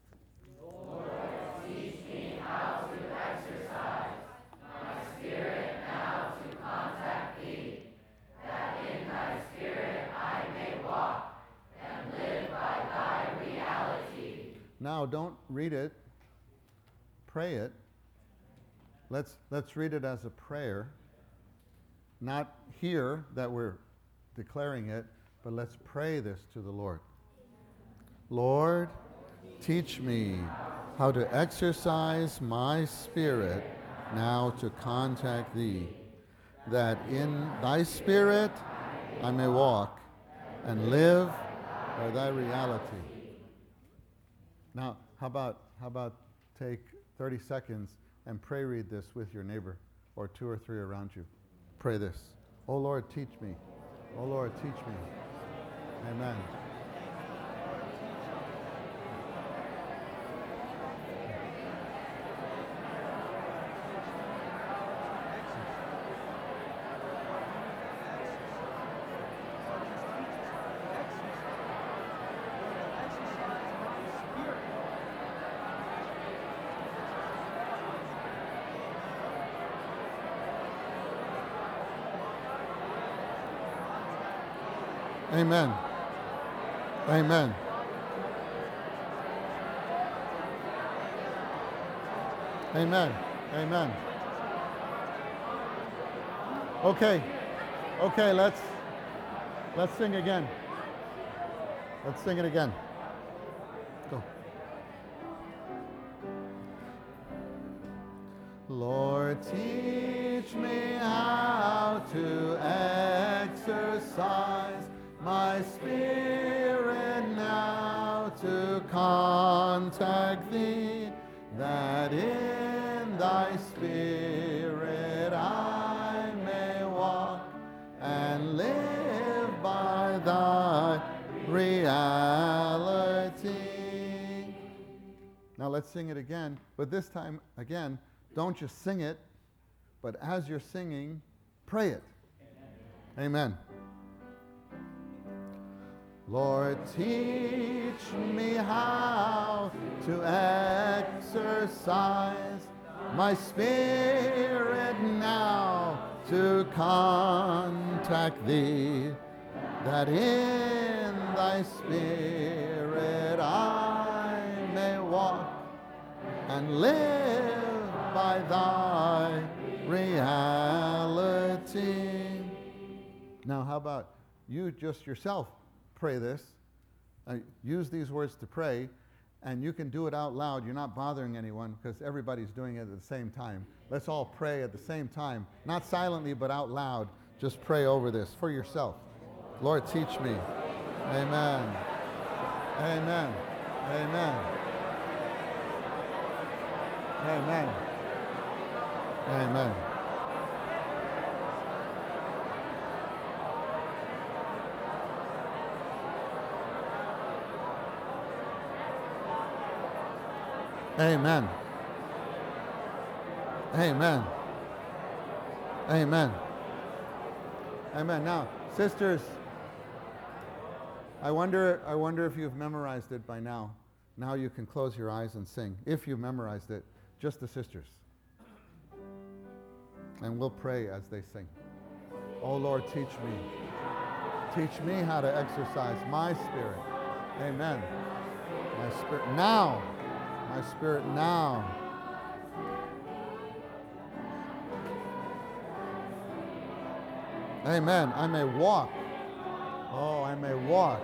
Now, don't read it. Pray it. Let's read it as a prayer. Not here that we're declaring it, but let's pray this to the Lord. Lord, teach me how to exercise my spirit now to contact thee, that in thy spirit I may walk and live by thy reality. Now, how about take 30 seconds and pray read this with your neighbor or two or three around you. Pray this. Oh Lord, teach me. Oh Lord, teach me. Amen. Amen. Amen. Amen. Amen. Okay. Okay, let's sing again. Let's sing it again. Go. Lord, teach me how to exercise my spirit now to contact thee, that in thy spirit I may walk and live by thy reality. Now let's sing it again, but this time, again, don't just sing it, but as you're singing, pray it. Amen. Lord, teach me how to exercise my spirit now to contact thee, that in thy spirit I may walk and live by thy reality. Now, how about you just yourself pray this? Use these words to pray, and you can do it out loud. You're not bothering anyone because everybody's doing it at the same time. Let's all pray at the same time, not silently, but out loud. Just pray over this for yourself. Lord, teach me. Amen. Amen. Amen. Amen. Amen. Amen. Amen. Amen. Amen. Now, sisters, I wonder if you've memorized it by now. Now you can close your eyes and sing. If you memorized it, just the sisters. And we'll pray as they sing. Oh Lord, teach me. Teach me how to exercise my spirit. Amen. My spirit now. My spirit now. Amen. I may walk. Oh, I may walk.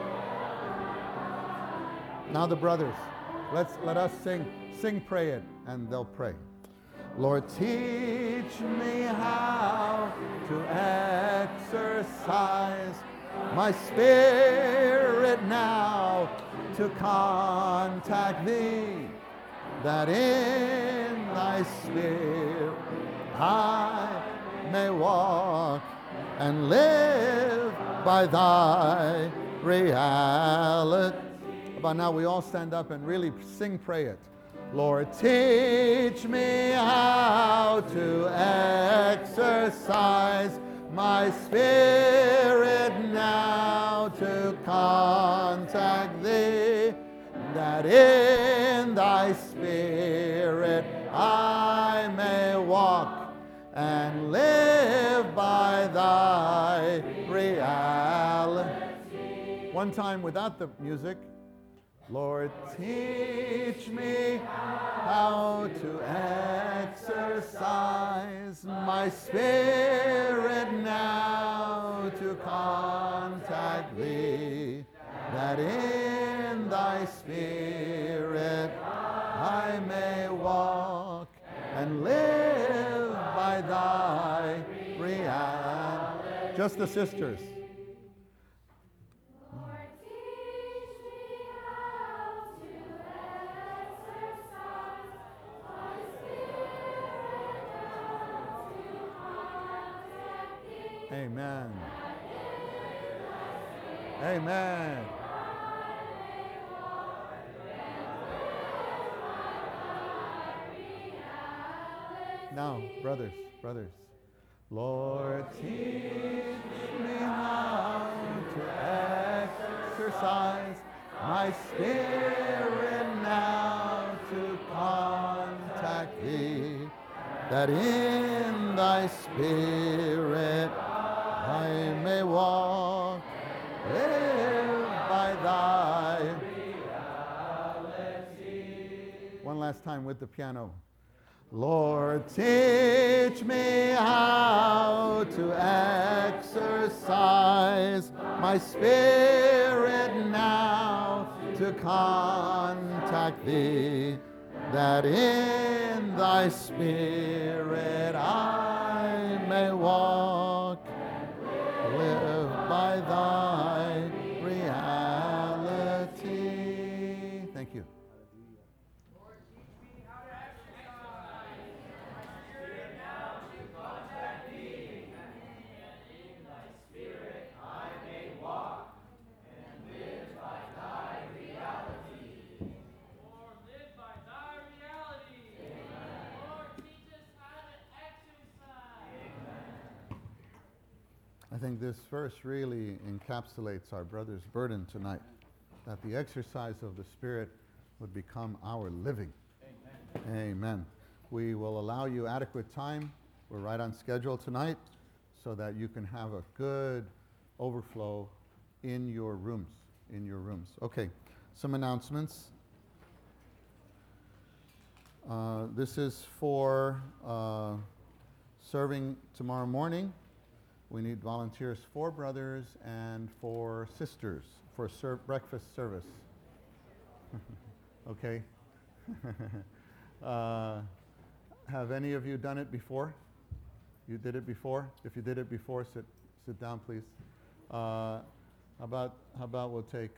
Now the brothers, let us sing, pray it, and they'll pray. Lord, teach me how to exercise my spirit now to contact thee, that in thy spirit I may walk and live by thy reality. But now we all stand up and really sing, pray it. Lord, teach me how to exercise my spirit now to contact thee, that in thy spirit I may walk and live by thy reality. One time without the music. Lord, teach me how to exercise my spirit now to contact thee, that in thy spirit I may walk and live by thy reality. Just the sisters. Amen. Amen. Now, brothers. Lord, teach me how to exercise my spirit now to contact thee, that in thy spirit I may walk, live by thy reality. One last time with the piano. Lord, teach me how to exercise my spirit now to contact thee, that in thy spirit I may walk, live by thy reality. Thank you. I think this verse really encapsulates our brother's burden tonight, that the exercise of the Spirit would become our living. Amen. Amen. We will allow you adequate time. We're right on schedule tonight so that you can have a good overflow in your rooms. Okay, some announcements. This is for serving tomorrow morning. We need volunteers for brothers and for sisters for breakfast service. Okay. Have any of you done it before? You did it before? If you did it before, sit down, please. How about we'll take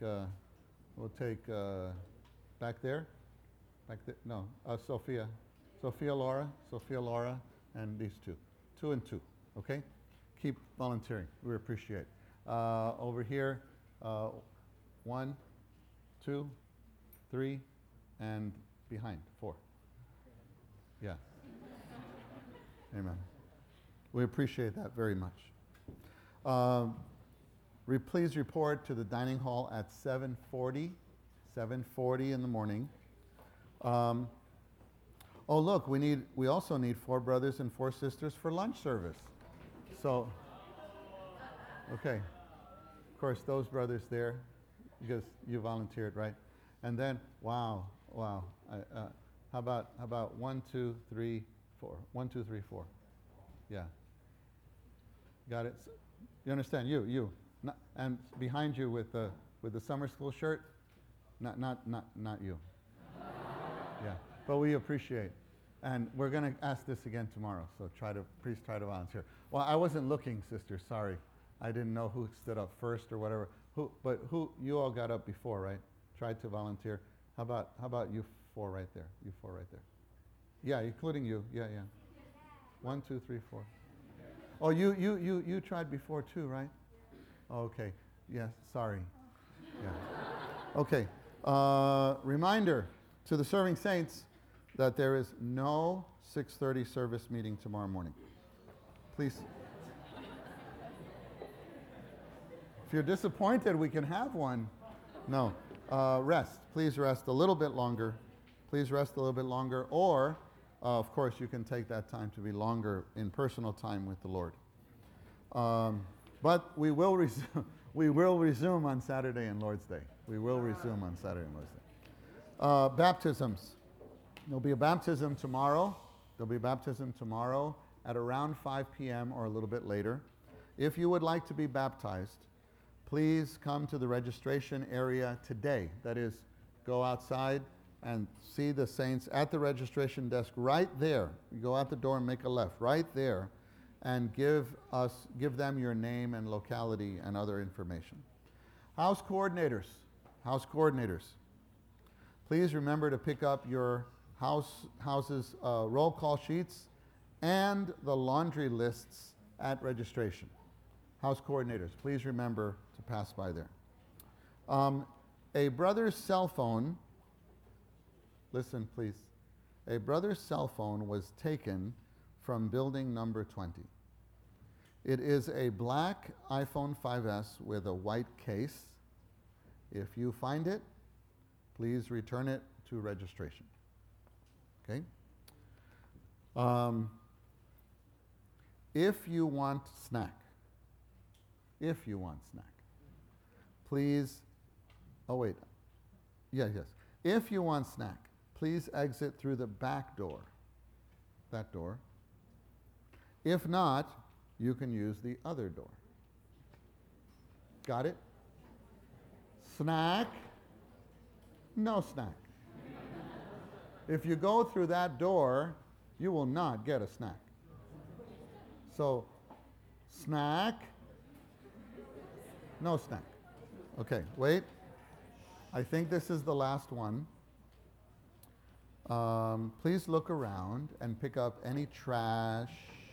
back there. No, Sophia, Laura, and these two and two. Okay. Keep volunteering. We appreciate. Over here, 1, 2, 3, and behind, 4. Yeah. Amen. We appreciate that very much. Please report to the dining hall at 7:40 in the morning. Oh, look, we also need 4 brothers and 4 sisters for lunch service. So, okay. Of course, those brothers there, because you volunteered, right? And then, wow. How about 1, 2, 3, 4? 1, 2, 3, 4. Yeah. Got it? You understand? You. And behind you with the summer school shirt, not you. Yeah. But we appreciate. And we're going to ask this again tomorrow, so please try to volunteer. Well, I wasn't looking, sister, sorry. I didn't know who stood up first or whatever. But you all got up before, right? Tried to volunteer. How about you 4 right there? You 4 right there. Yeah, including you. Yeah. 1, 2, 3, 4. Oh, you tried before too, right? Okay. Yeah, sorry. Yeah. Okay. Reminder to the serving saints that there is no 6:30 service meeting tomorrow morning. Please. If you're disappointed, we can have one. No. Rest. Please rest a little bit longer. Please rest a little bit longer. Or, of course, you can take that time to be longer in personal time with the Lord. But we will resume on Saturday and Lord's Day. We will resume on Saturday and Lord's Day. Baptisms. There'll be a baptism tomorrow. At around 5 p.m. or a little bit later. If you would like to be baptized, please come to the registration area today. That is, go outside and see the saints at the registration desk right there. You go out the door and make a left right there, and give them your name and locality and other information. House coordinators. Please remember to pick up your house's roll call sheets and the laundry lists at registration. House coordinators, please remember to pass by there. A brother's cell phone, listen please, a brother's cell phone was taken from building number 20. It is a black iPhone 5S with a white case. If you find it, please return it to registration. Okay? If you want snack, please, If you want snack, please exit through the back door, that door. If not, you can use the other door. Got it? Snack? No snack. If you go through that door, you will not get a snack. So, snack? No snack. Okay, wait. I think this is the last one. Please look around and pick up any trash,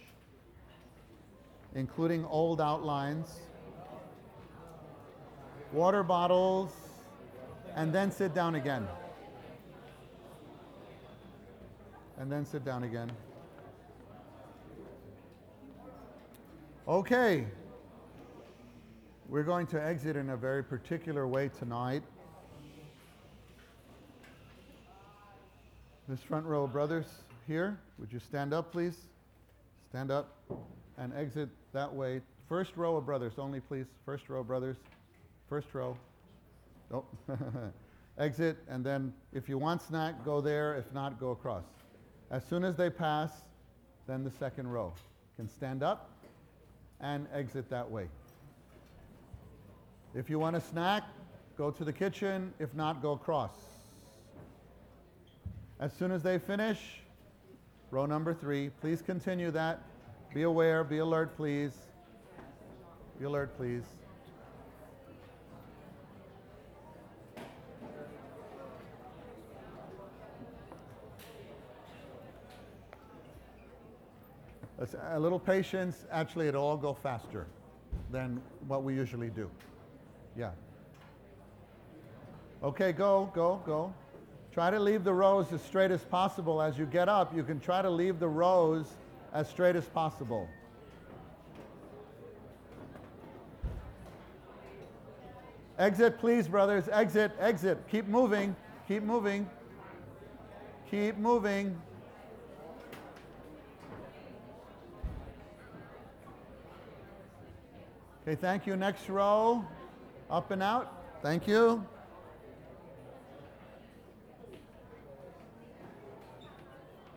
including old outlines, water bottles, and then sit down again. Okay. We're going to exit in a very particular way tonight. This front row of brothers here, would you stand up, please? Stand up and exit that way. First row of brothers only, please. First row of brothers. First row. Oh. Exit, and then if you want snack, go there. If not, go across. As soon as they pass, then the second row can stand up and exit that way. If you want a snack, go to the kitchen. If not, go across. As soon as they finish, row number 3, please continue that. Be aware, be alert, please. Be alert, please. A little patience, actually it'll all go faster than what we usually do. Yeah. Okay, go. Try to leave the rows as straight as possible. As you get up, you can try to leave the rows as straight as possible. Exit, please, brothers. Exit, exit. Keep moving. Keep moving. Keep moving. Okay, thank you. Next row. Up and out. Thank you.